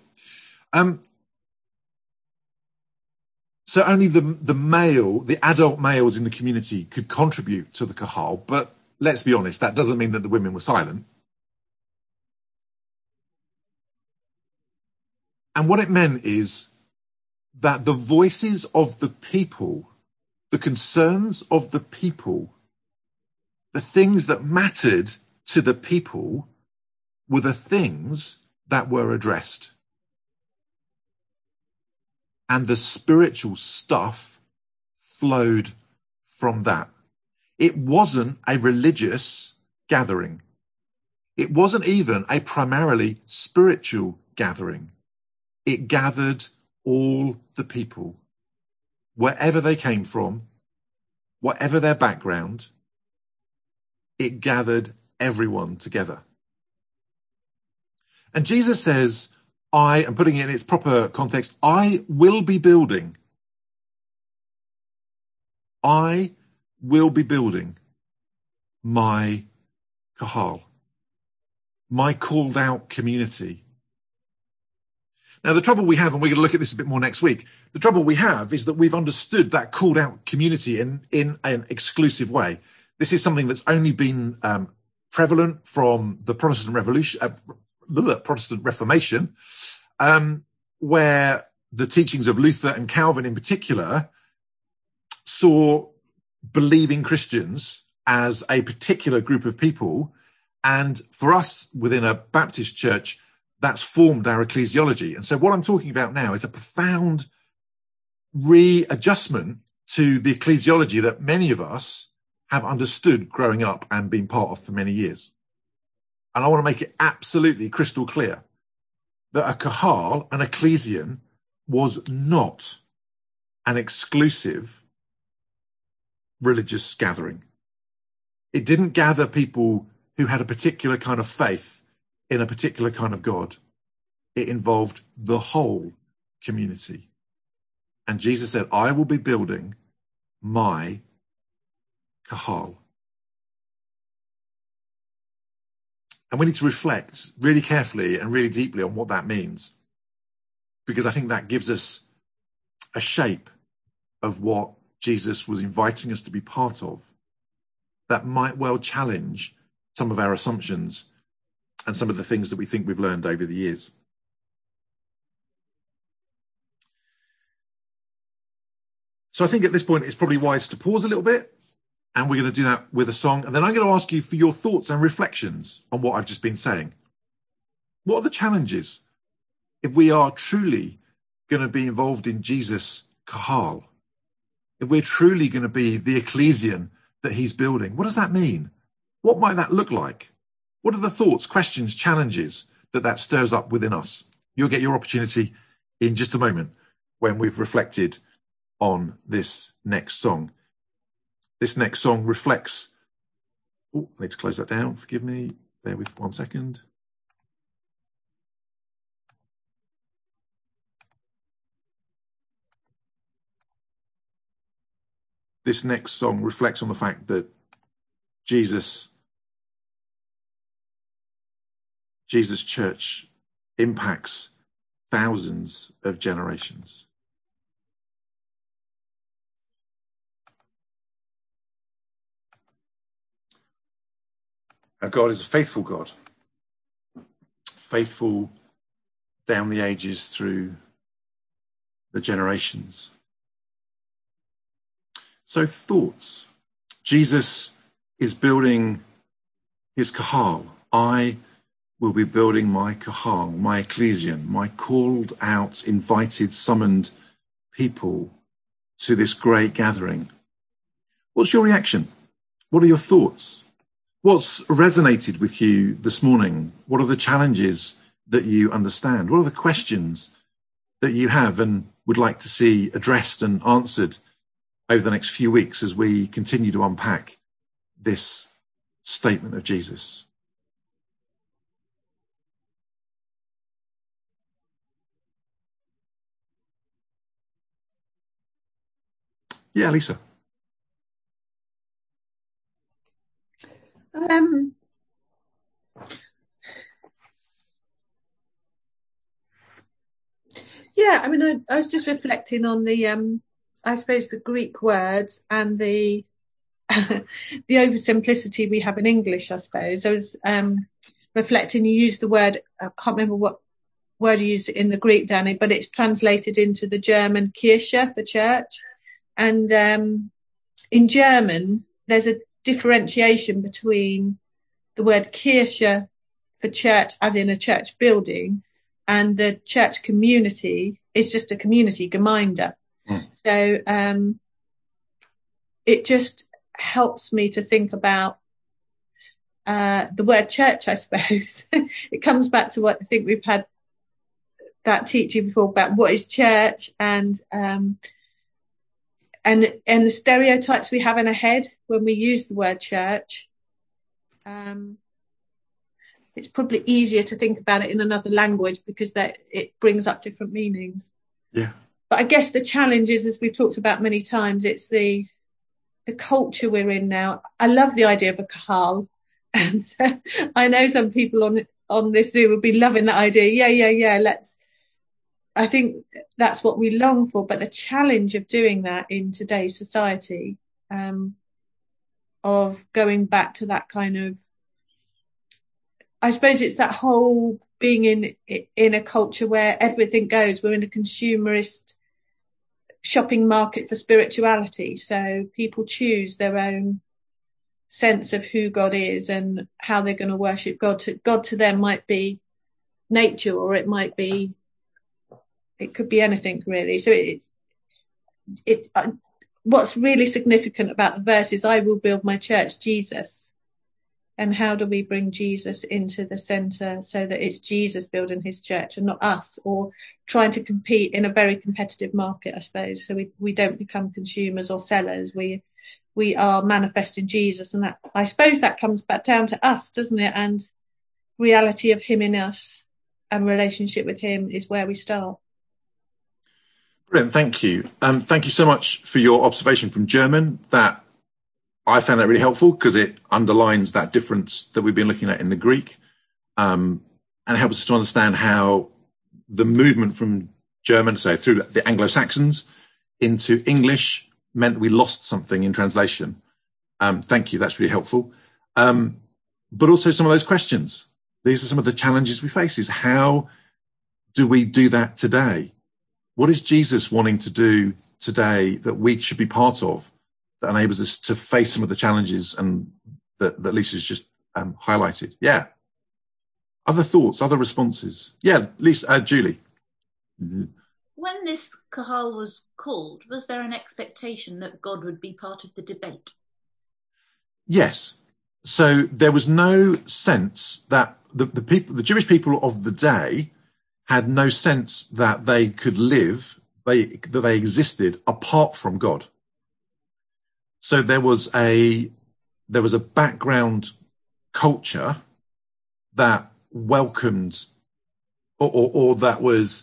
So only the adult males in the community could contribute to the kahal, but let's be honest, that doesn't mean that the women were silent. And what it meant is that the voices of the people, the concerns of the people, the things that mattered to the people were the things that were addressed. And the spiritual stuff flowed from that. It wasn't a religious gathering. It wasn't even a primarily spiritual gathering. It gathered all the people, wherever they came from, whatever their background. It gathered everyone together. And Jesus says, I am putting it in its proper context, I will be building. I will be building my kahal, my called out community. Now, the trouble we have, and we're going to look at this a bit more next week, the trouble we have is that we've understood that called out community in an exclusive way. This is something that's only been prevalent from the Protestant Reformation, where the teachings of Luther and Calvin in particular saw believing Christians as a particular group of people. And for us within a Baptist church, that's formed our ecclesiology. And so what I'm talking about now is a profound readjustment to the ecclesiology that many of us have understood growing up and been part of for many years. And I want to make it absolutely crystal clear that a kahal, an ecclesian, was not an exclusive religious gathering. It didn't gather people who had a particular kind of faith in a particular kind of God. It involved the whole community. And Jesus said, I will be building my kahal. And we need to reflect really carefully and really deeply on what that means, because I think that gives us a shape of what Jesus was inviting us to be part of that might well challenge some of our assumptions and some of the things that we think we've learned over the years. So I think at this point it's probably wise to pause a little bit, and we're going to do that with a song. And then I'm going to ask you for your thoughts and reflections on what I've just been saying. What are the challenges if we are truly going to be involved in Jesus' kahal? If we're truly going to be the ecclesian that he's building, what does that mean? What might that look like? What are the thoughts, questions, challenges that stirs up within us. You'll get your opportunity in just a moment when we've reflected on this next song. This next song reflects... Oh, I need to close that down. Forgive me. Bear with 1 second. This next song reflects on the fact that Jesus' church impacts thousands of generations. Our God is a faithful God, faithful down the ages through the generations. So thoughts. Jesus is building his kahal. I will be building my kahal, my ecclesian, my called out, invited, summoned people to this great gathering. What's your reaction? What are your thoughts? What's resonated with you this morning? What are the challenges that you understand? What are the questions that you have and would like to see addressed and answered over the next few weeks as we continue to unpack this statement of Jesus? Yeah, Lisa. Yeah, I mean, I was just reflecting on the, I suppose, the Greek words and the the oversimplicity we have in English, I suppose. I was reflecting, you used the word, I can't remember what word you used in the Greek, Danny, but it's translated into the German Kirche for church. And in German, there's a differentiation between the word Kirche for church, as in a church building, and the church community is just a community, Gemeinde. So it just helps me to think about the word church, I suppose. It comes back to what I think we've had that teaching before about what is church and the stereotypes we have in our head when we use the word church. It's probably easier to think about it in another language because it brings up different meanings. Yeah. But I guess the challenge is, as we've talked about many times, it's the culture we're in now. I love the idea of a kahal, and I know some people on this Zoom would be loving that idea. Yeah. I think that's what we long for. But the challenge of doing that in today's society, of going back to that kind of, I suppose it's that whole being in a culture where everything goes. We're in a consumerist shopping market for spirituality. So people choose their own sense of who God is and how they're going to worship God. God to them might be nature, or it could be anything really. So what's really significant about the verse is, I will build my church, Jesus. And how do we bring Jesus into the centre so that it's Jesus building his church and not us, or trying to compete in a very competitive market, I suppose. So we don't become consumers or sellers. We are manifesting Jesus. And that, I suppose, that comes back down to us, doesn't it? And reality of him in us and relationship with him is where we start. Brilliant. Thank you. Thank you so much for your observation from German. That I found that really helpful because it underlines that difference that we've been looking at in the Greek, and helps us to understand how the movement from German, so through the Anglo-Saxons into English, meant that we lost something in translation. Thank you. That's really helpful. But also some of those questions. These are some of the challenges we face, is how do we do that today? What is Jesus wanting to do today that we should be part of, that enables us to face some of the challenges and that Lisa's just highlighted? Yeah. Other thoughts, other responses? Yeah, Lisa, Julie. Mm-hmm. When this kahal was called, was there an expectation that God would be part of the debate? Yes. So there was no sense that the Jewish people of the day had no sense that they could live, that they existed apart from God. So there was a background culture that welcomed or that was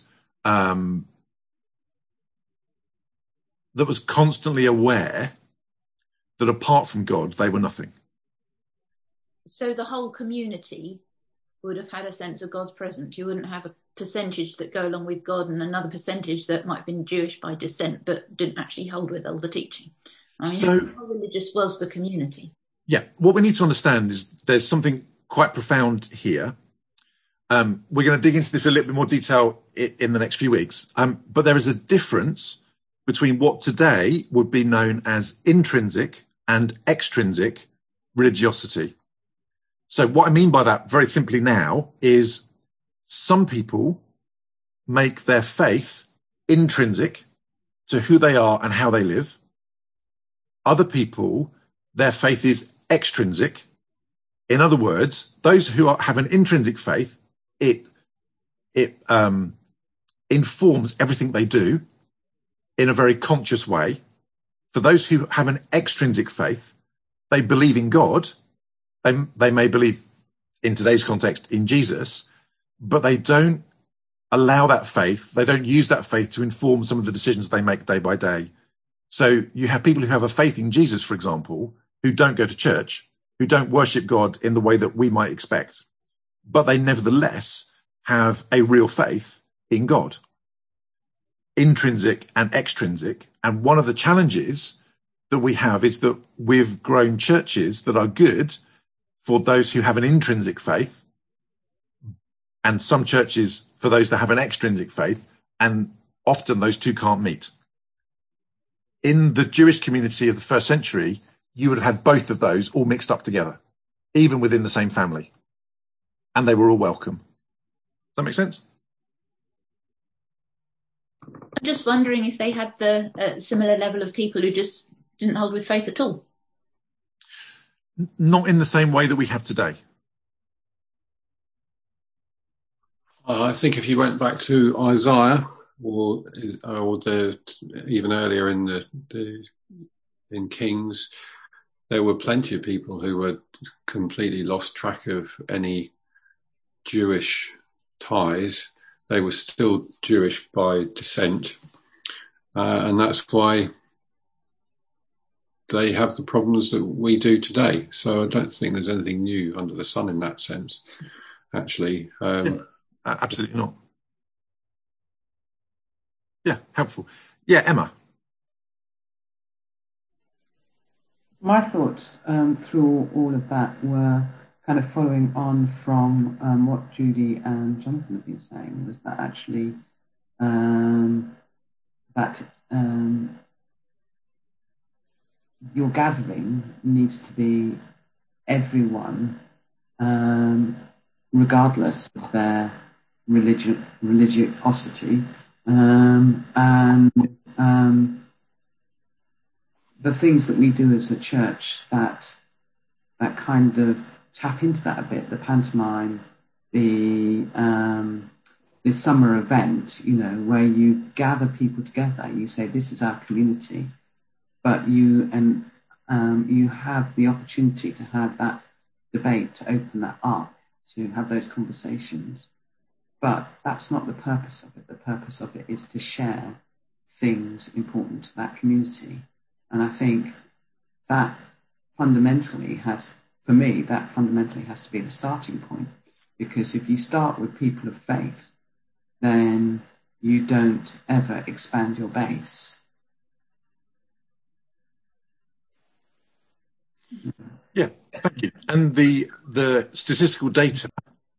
constantly aware that apart from God, they were nothing. So the whole community would have had a sense of God's presence. You wouldn't have a percentage that go along with God and another percentage that might have been Jewish by descent but didn't actually hold with all the teaching. I mean, how religious was the community? Yeah, what we need to understand is there's something quite profound here. We're going to dig into this a little bit more detail in the next few weeks. But there is a difference between what today would be known as intrinsic and extrinsic religiosity. So what I mean by that very simply now is some people make their faith intrinsic to who they are and how they live. Other people, their faith is extrinsic. In other words, those who have an intrinsic faith, it informs everything they do in a very conscious way. For those who have an extrinsic faith, they believe in God. They may believe, in today's context, in Jesus, but they don't allow that faith. They don't use that faith to inform some of the decisions they make day by day. So you have people who have a faith in Jesus, for example, who don't go to church, who don't worship God in the way that we might expect, but they nevertheless have a real faith in God. Intrinsic and extrinsic. And one of the challenges that we have is that we've grown churches that are good for those who have an intrinsic faith, and some churches for those that have an extrinsic faith, and often those two can't meet. In the Jewish community of the first century, you would have had both of those all mixed up together, even within the same family. And they were all welcome. Does that make sense? I'm just wondering if they had the similar level of people who just didn't hold with faith at all. Not in the same way that we have today. I think if you went back to Isaiah, or even earlier in Kings, there were plenty of people who were completely lost track of any Jewish ties. They were still Jewish by descent, and that's why they have the problems that we do today. So I don't think there's anything new under the sun in that sense, actually. Absolutely not. Yeah, helpful. Yeah, Emma. My thoughts through all of that were kind of following on from what Judy and Jonathan have been saying, was that actually your gathering needs to be everyone, regardless of their religiosity, and the things that we do as a church that kind of tap into that a bit, the pantomime, the summer event, where you gather people together, you say, this is our community, but you have the opportunity to have that debate, to open that up, to have those conversations. But that's not the purpose of it. The purpose of it is to share things important to that community. And I think that fundamentally has to be the starting point. Because if you start with people of faith, then you don't ever expand your base. Yeah, thank you. And the statistical data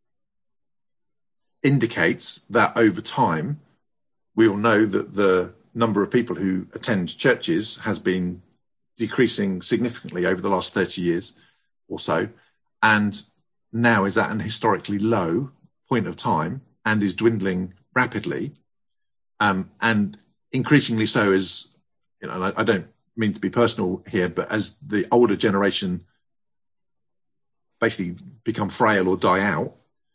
indicates that over time, we all know that the number of people who attend churches has been decreasing significantly over the last 30 years or so, and now is at an historically low point of time and is dwindling rapidly, and increasingly so as, and I don't mean to be personal here, but as the older generation basically become frail or die out,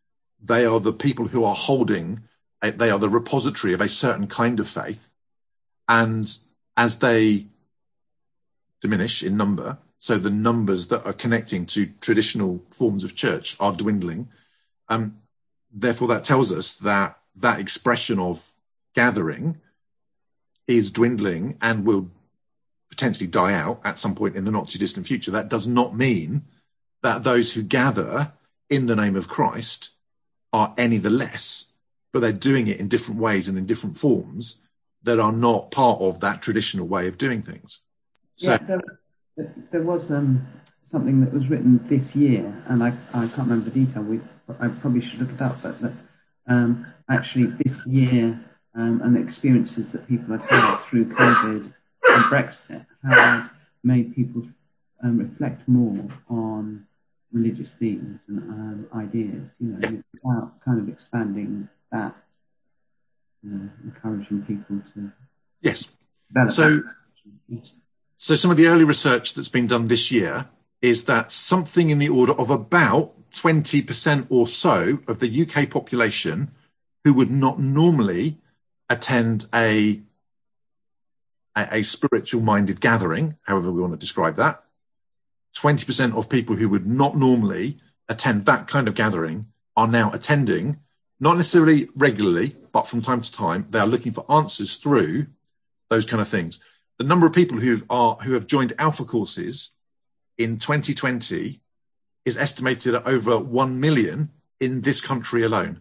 they are the people who are they are the repository of a certain kind of faith. And as they diminish in number, so the numbers that are connecting to traditional forms of church are dwindling. Therefore, that tells us that that expression of gathering is dwindling and will potentially die out at some point in the not too distant future. That does not mean that those who gather in the name of Christ are any the less, but they're doing it in different ways and in different forms that are not part of that traditional way of doing things. So, yeah, there was something that was written this year, and I can't remember the detail. I probably should look it up, but actually this year and the experiences that people had had through COVID and Brexit had made people reflect more on religious themes and ideas, without kind of expanding that, encouraging people to develop. So some of the early research that's been done this year is that something in the order of about 20% or so of the UK population who would not normally attend a spiritual-minded gathering, however we want to describe that, 20% of people who would not normally attend that kind of gathering are now attending, not necessarily regularly, but from time to time. They are looking for answers through those kind of things. The number of people who have joined Alpha courses in 2020 is estimated at over 1 million in this country alone,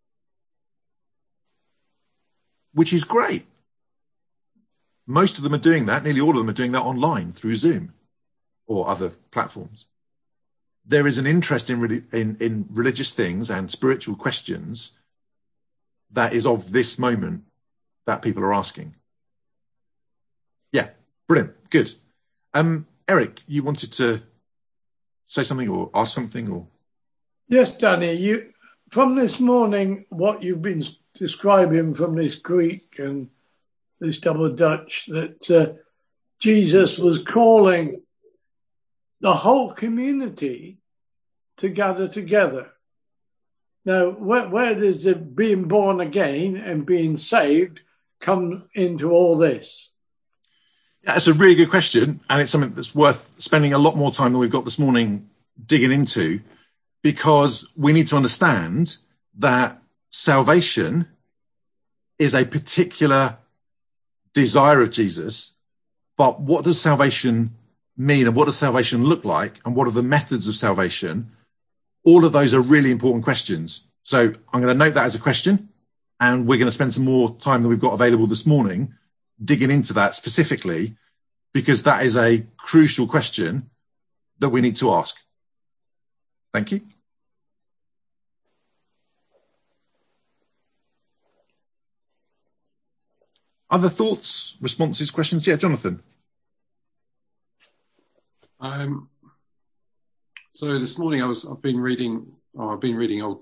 which is great. Most of them are doing that. Nearly all of them are doing that online through Zoom or other platforms. There is an interest in religious things and spiritual questions that is of this moment that people are asking. Yeah, brilliant, good. Eric, you wanted to say something or ask something, or? Yes, Danny. From this morning, what you've been describing from this Greek and this double Dutch, that Jesus was calling the whole community to gather together. Now, where does it being born again and being saved come into all this? Yeah, that's a really good question, and it's something that's worth spending a lot more time than we've got this morning digging into, because we need to understand that salvation is a particular desire of Jesus, but what does salvation mean, and what does salvation look like, and what are the methods of salvation? All of those are really important questions. So I'm going to note that as a question, and we're going to spend some more time than we've got available this morning digging into that specifically, because that is a crucial question that we need to ask. Thank you. Other thoughts, responses, questions? Yeah, Jonathan. So this morning I've been reading The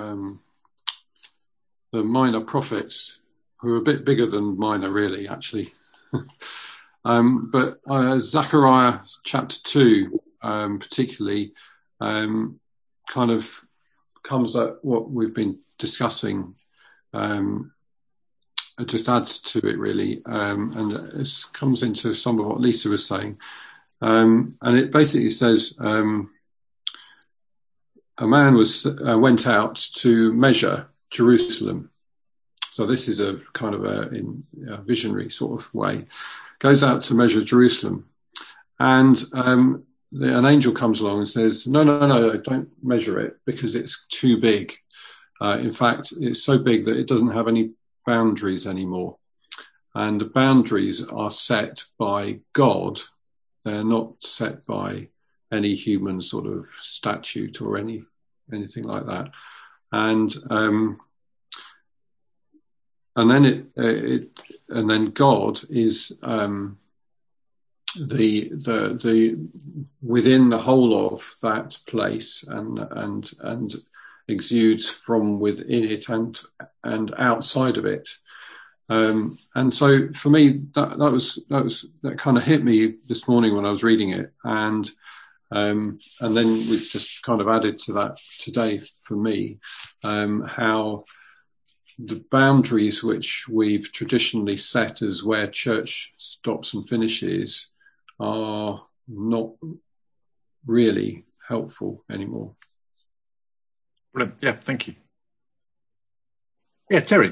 Minor Prophets, who are a bit bigger than Minor, really, actually. But Zechariah chapter 2, particularly, kind of comes at what we've been discussing. It just adds to it, really, and it comes into some of what Lisa was saying. And it basically says a man went out to measure Jerusalem. So this is a kind of in a visionary sort of way. Goes out to measure Jerusalem, and an angel comes along and says, no, don't measure it, because it's too big. In fact, it's so big that it doesn't have any boundaries anymore. And the boundaries are set by God. They're not set by any human sort of statute or anything like that. And then God is the within the whole of that place and exudes from within it and outside of it. And so for me, that kind of hit me this morning when I was reading it. And And then we've just kind of added to that today for me, how the boundaries which we've traditionally set as where church stops and finishes are not really helpful anymore. Brilliant. Yeah, thank you. Yeah, Terry.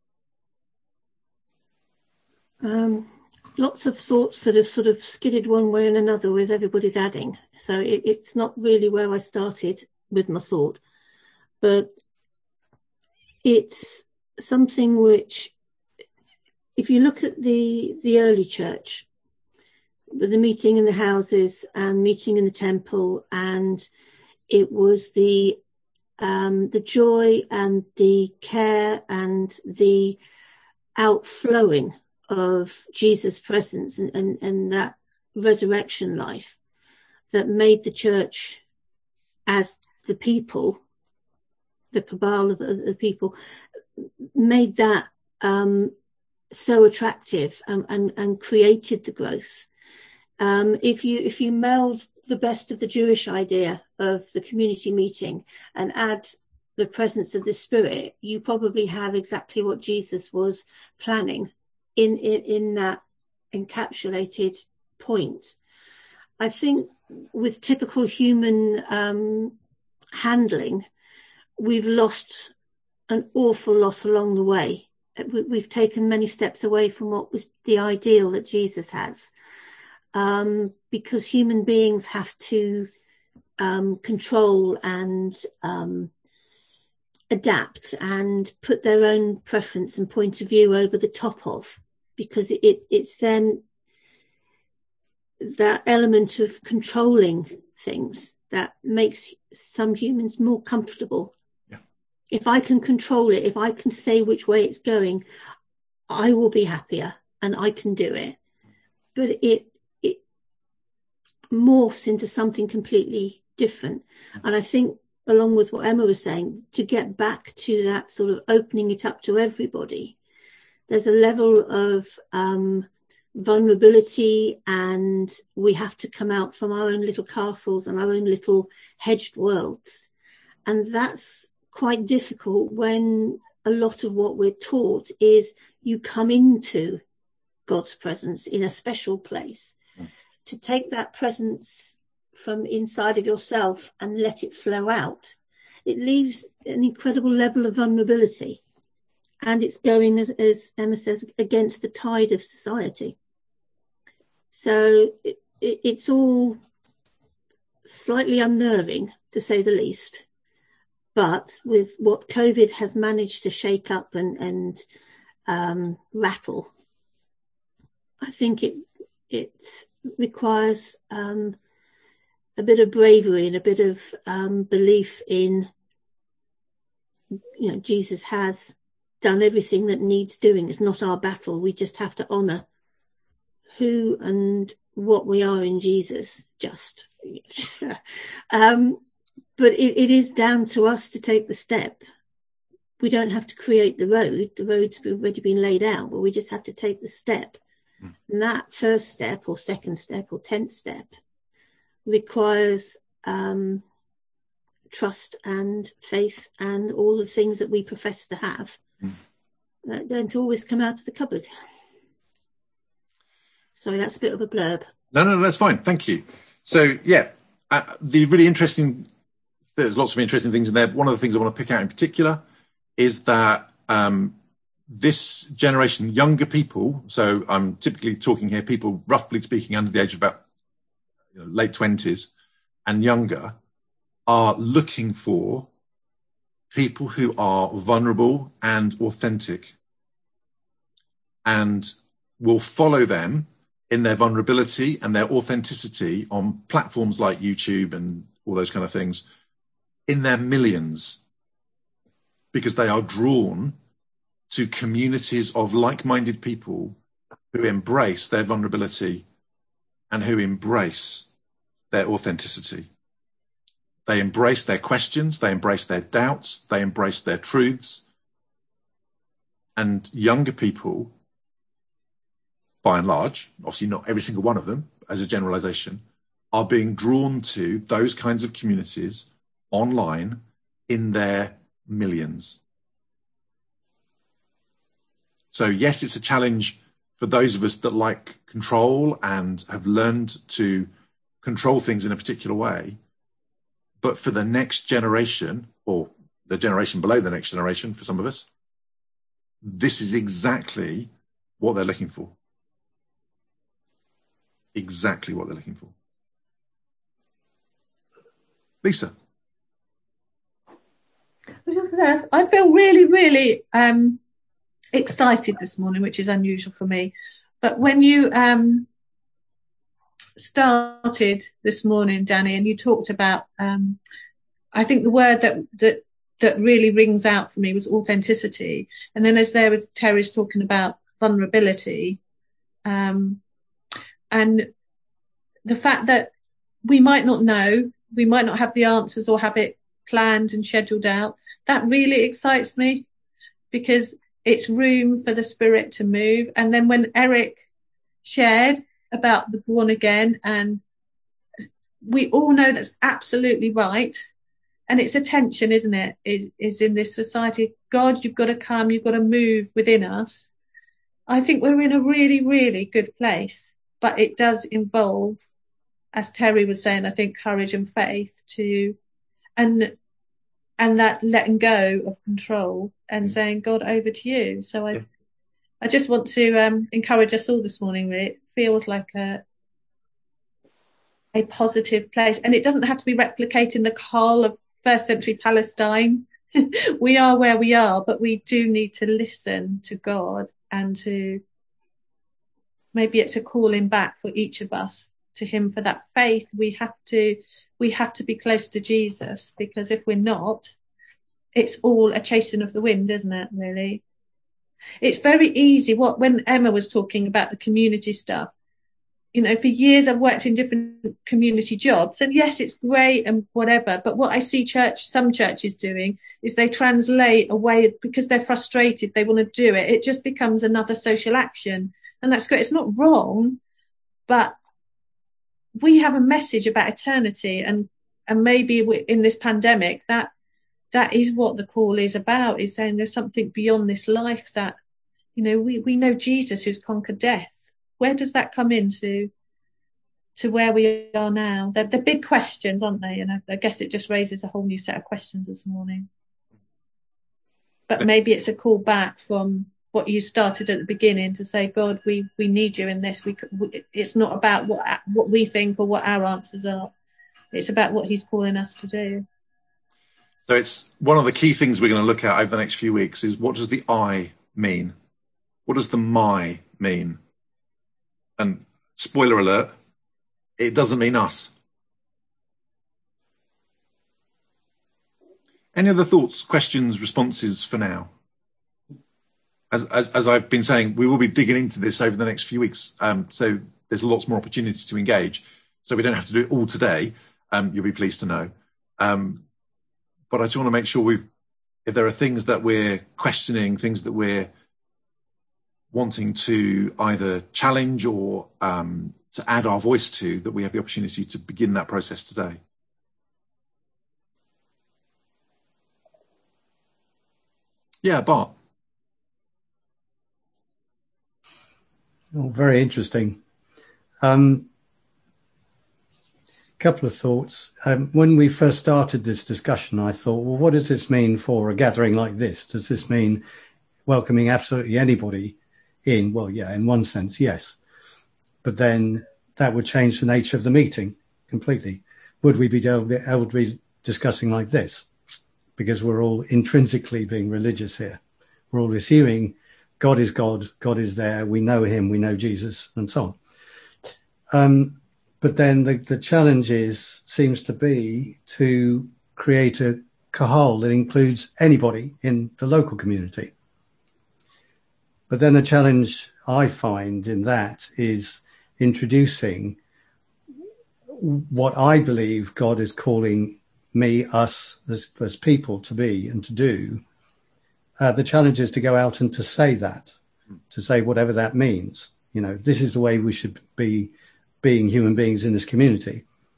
Lots of thoughts that have sort of skidded one way and another with everybody's adding. So it's not really where I started with my thought, but it's something which, if you look at the early church, with the meeting in the houses and meeting in the temple, and it was the joy and the care and the outflowing of Jesus' presence and that resurrection life that made the church, as the people, the cabal of the people, made that so attractive and created the growth. If you meld the best of the Jewish idea of the community meeting and add the presence of the Spirit, you probably have exactly what Jesus was planning in that encapsulated point. I think with typical human handling, we've lost an awful lot along the way. We've taken many steps away from what was the ideal that Jesus has, because human beings have to control and adapt and put their own preference and point of view over the top of, because it's then that element of controlling things that makes some humans more comfortable. Yeah. If I can control it, if I can say which way it's going, I will be happier and I can do it. But it morphs into something completely different. And I think, along with what Emma was saying, to get back to that sort of opening it up to everybody, there's a level of vulnerability, and we have to come out from our own little castles and our own little hedged worlds. And that's quite difficult when a lot of what we're taught is you come into God's presence in a special place. To take that presence from inside of yourself and let it flow out, it leaves an incredible level of vulnerability. And it's going, as Emma says, against the tide of society. So it's all slightly unnerving, to say the least. But with what COVID has managed to shake up and rattle, I think it requires a bit of bravery and a bit of belief in, Jesus has done everything that needs doing. It's not our battle. We just have to honour who and what we are in Jesus, just. But it is down to us to take the step. We don't have to create the road. The road's already been laid out, but we just have to take the step. And that first step or second step or 10th step requires trust and faith and all the things that we profess to have that don't always come out of the cupboard. Sorry, that's a bit of a blurb. No, that's fine. Thank you. So, the really interesting, there's lots of interesting things in there. One of the things I want to pick out in particular is that this generation, younger people, so I'm typically talking here, people roughly speaking under the age of about late 20s and younger, are looking for people who are vulnerable and authentic and will follow them in their vulnerability and their authenticity on platforms like YouTube and all those kind of things in their millions, because they are drawn to communities of like-minded people who embrace their vulnerability and who embrace their authenticity. They embrace their questions, they embrace their doubts, they embrace their truths. And younger people, by and large, obviously not every single one of them as a generalization, are being drawn to those kinds of communities online in their millions. So yes, it's a challenge for those of us that like control and have learned to control things in a particular way. But for the next generation, or the generation below the next generation for some of us, this is exactly what they're looking for. Exactly what they're looking for. Lisa. I feel really, really excited this morning, which is unusual for me. But when you started this morning, Danny, and you talked about, I think the word that really rings out for me was authenticity. And then as there was Terry's talking about vulnerability, and the fact that we might not know, we might not have the answers or have it planned and scheduled out, that really excites me, because it's room for the Spirit to move. And then when Eric shared about the born again, and we all know that's absolutely right. And it's a tension, isn't it? Is in this society. God, you've got to come, you've got to move within us. I think we're in a really, really good place, but it does involve, as Terry was saying, I think courage and faith and that letting go of control and saying, God, over to you. So I just want to encourage us all this morning. Really. It feels like a positive place, and it doesn't have to be replicating the call of first century Palestine. We are where we are, but we do need to listen to God, and to maybe it's a calling back for each of us to him for that faith. We have to be close to Jesus, because if we're not, it's all a chasing of the wind, isn't it, really? It's very easy. When Emma was talking about the community stuff, you know, for years I've worked in different community jobs, and yes, it's great and whatever. But what I see some churches doing is they translate away, because they're frustrated, they want to do it. It just becomes another social action, and that's great. It's not wrong, but we have a message about eternity, and maybe in this pandemic, that is what the call is about, is saying there's something beyond this life, that, you know, we know Jesus who's conquered death. Where does that come into where we are now? They're big questions, aren't they? And I guess it just raises a whole new set of questions this morning. But maybe it's a call back from what you started at the beginning, to say, God, we need you in this. It's not about what we think or what our answers are. It's about what he's calling us to do. So it's one of the key things we're going to look at over the next few weeks is, what does the I mean? What does the my mean? And spoiler alert, it doesn't mean us. Any other thoughts, questions, responses for now? As I've been saying, we will be digging into this over the next few weeks. So there's lots more opportunity to engage. So we don't have to do it all today. You'll be pleased to know. But I just want to make sure if there are things that we're questioning, things that we're wanting to either challenge or to add our voice to, that we have the opportunity to begin that process today. Yeah, Bart. Oh, very interesting. Couple of thoughts. When we first started this discussion, I thought, well, what does this mean for a gathering like this? Does this mean welcoming absolutely anybody in? Well, yeah, in one sense, yes. But then that would change the nature of the meeting completely. Would we be able to be discussing like this? Because we're all intrinsically being religious here. We're all assuming God is God, God is there, we know him, we know Jesus, and so on. But then the challenge seems to be to create a kahal that includes anybody in the local community. But then the challenge I find in that is introducing what I believe God is calling us as people to be and to do. The challenge is to go out and to say that, to say whatever that means. You know, this is the way we should be being human beings in this community.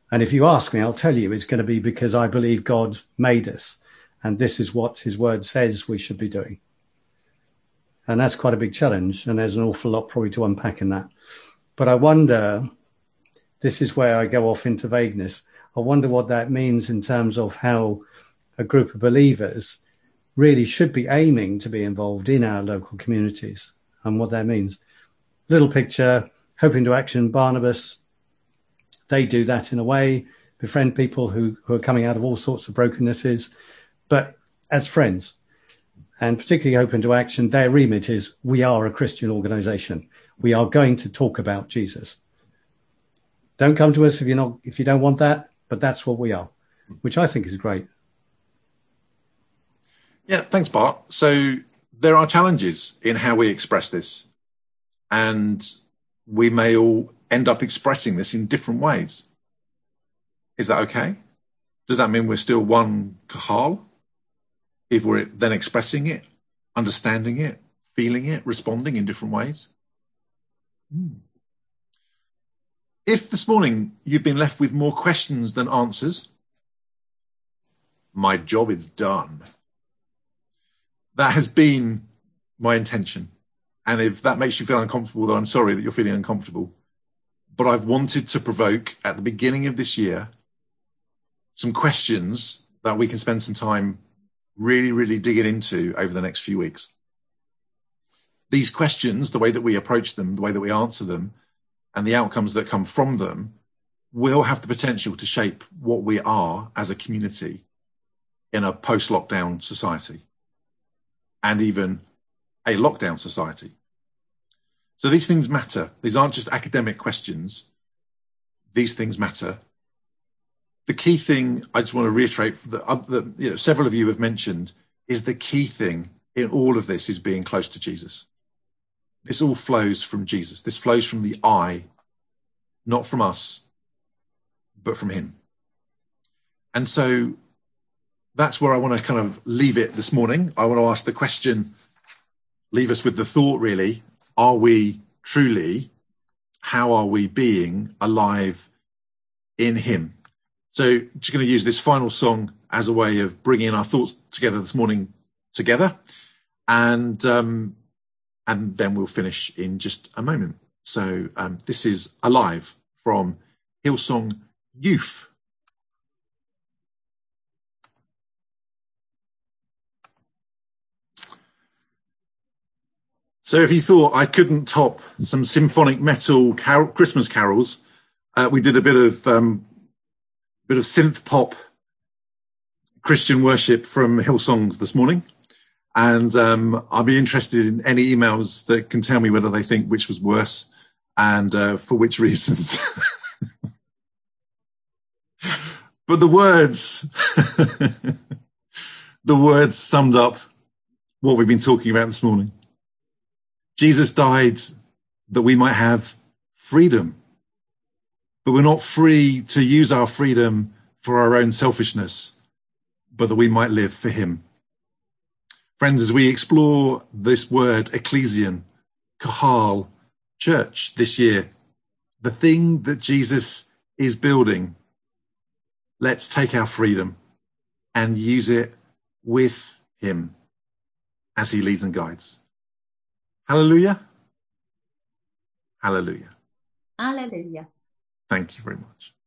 And if you ask me, I'll tell you it's going to be because I believe God made us. And this is what his word says we should be doing. And that's quite a big challenge. And there's an awful lot probably to unpack in that. But I wonder, this is where I go off into vagueness. I wonder what that means in terms of how a group of believers really should be aiming to be involved in our local communities and what that means. Little picture, Hope into Action, Barnabas, they do that in a way, befriend people who are coming out of all sorts of brokennesses, but as friends. And particularly Hope into Action, their remit is we are a Christian organization. We are going to talk about Jesus. Don't come to us if you don't want that, but that's what we are, which I think is great. Yeah, thanks, Bart. So there are challenges in how we express this, and we may all end up expressing this in different ways. Is that okay? Does that mean we're still one kahal? If we're then expressing it, understanding it, feeling it, responding in different ways? If this morning you've been left with more questions than answers, my job is done. That has been my intention. And if that makes you feel uncomfortable, then I'm sorry that you're feeling uncomfortable. But I've wanted to provoke at the beginning of this year some questions that we can spend some time really, really digging into over the next few weeks. These questions, the way that we approach them, the way that we answer them, and the outcomes that come from them will have the potential to shape what we are as a community in a post-lockdown society and even a lockdown society. So these things matter. These aren't just academic questions. These things matter. The key thing I just want to reiterate that several of you have mentioned is the key thing in all of this is being close to Jesus. This all flows from Jesus. This flows from the I, not from us, but from him. And so that's where I want to kind of leave it this morning. I want to ask the question, leave us with the thought really, are we truly, how are we being alive in him? So just going to use this final song as a way of bringing our thoughts together this morning together. And then we'll finish in just a moment. So this is Alive from Hillsong Youth. So if you thought I couldn't top some symphonic metal Christmas carols, we did a bit of synth pop Christian worship from Hillsongs this morning. And I'll be interested in any emails that can tell me whether they think which was worse and for which reasons. But the words summed up what we've been talking about this morning. Jesus died that we might have freedom, but we're not free to use our freedom for our own selfishness, but that we might live for him. Friends, as we explore this word, ecclesian, kahal, church this year, the thing that Jesus is building, let's take our freedom and use it with him as he leads and guides. Hallelujah. Hallelujah. Hallelujah. Thank you very much.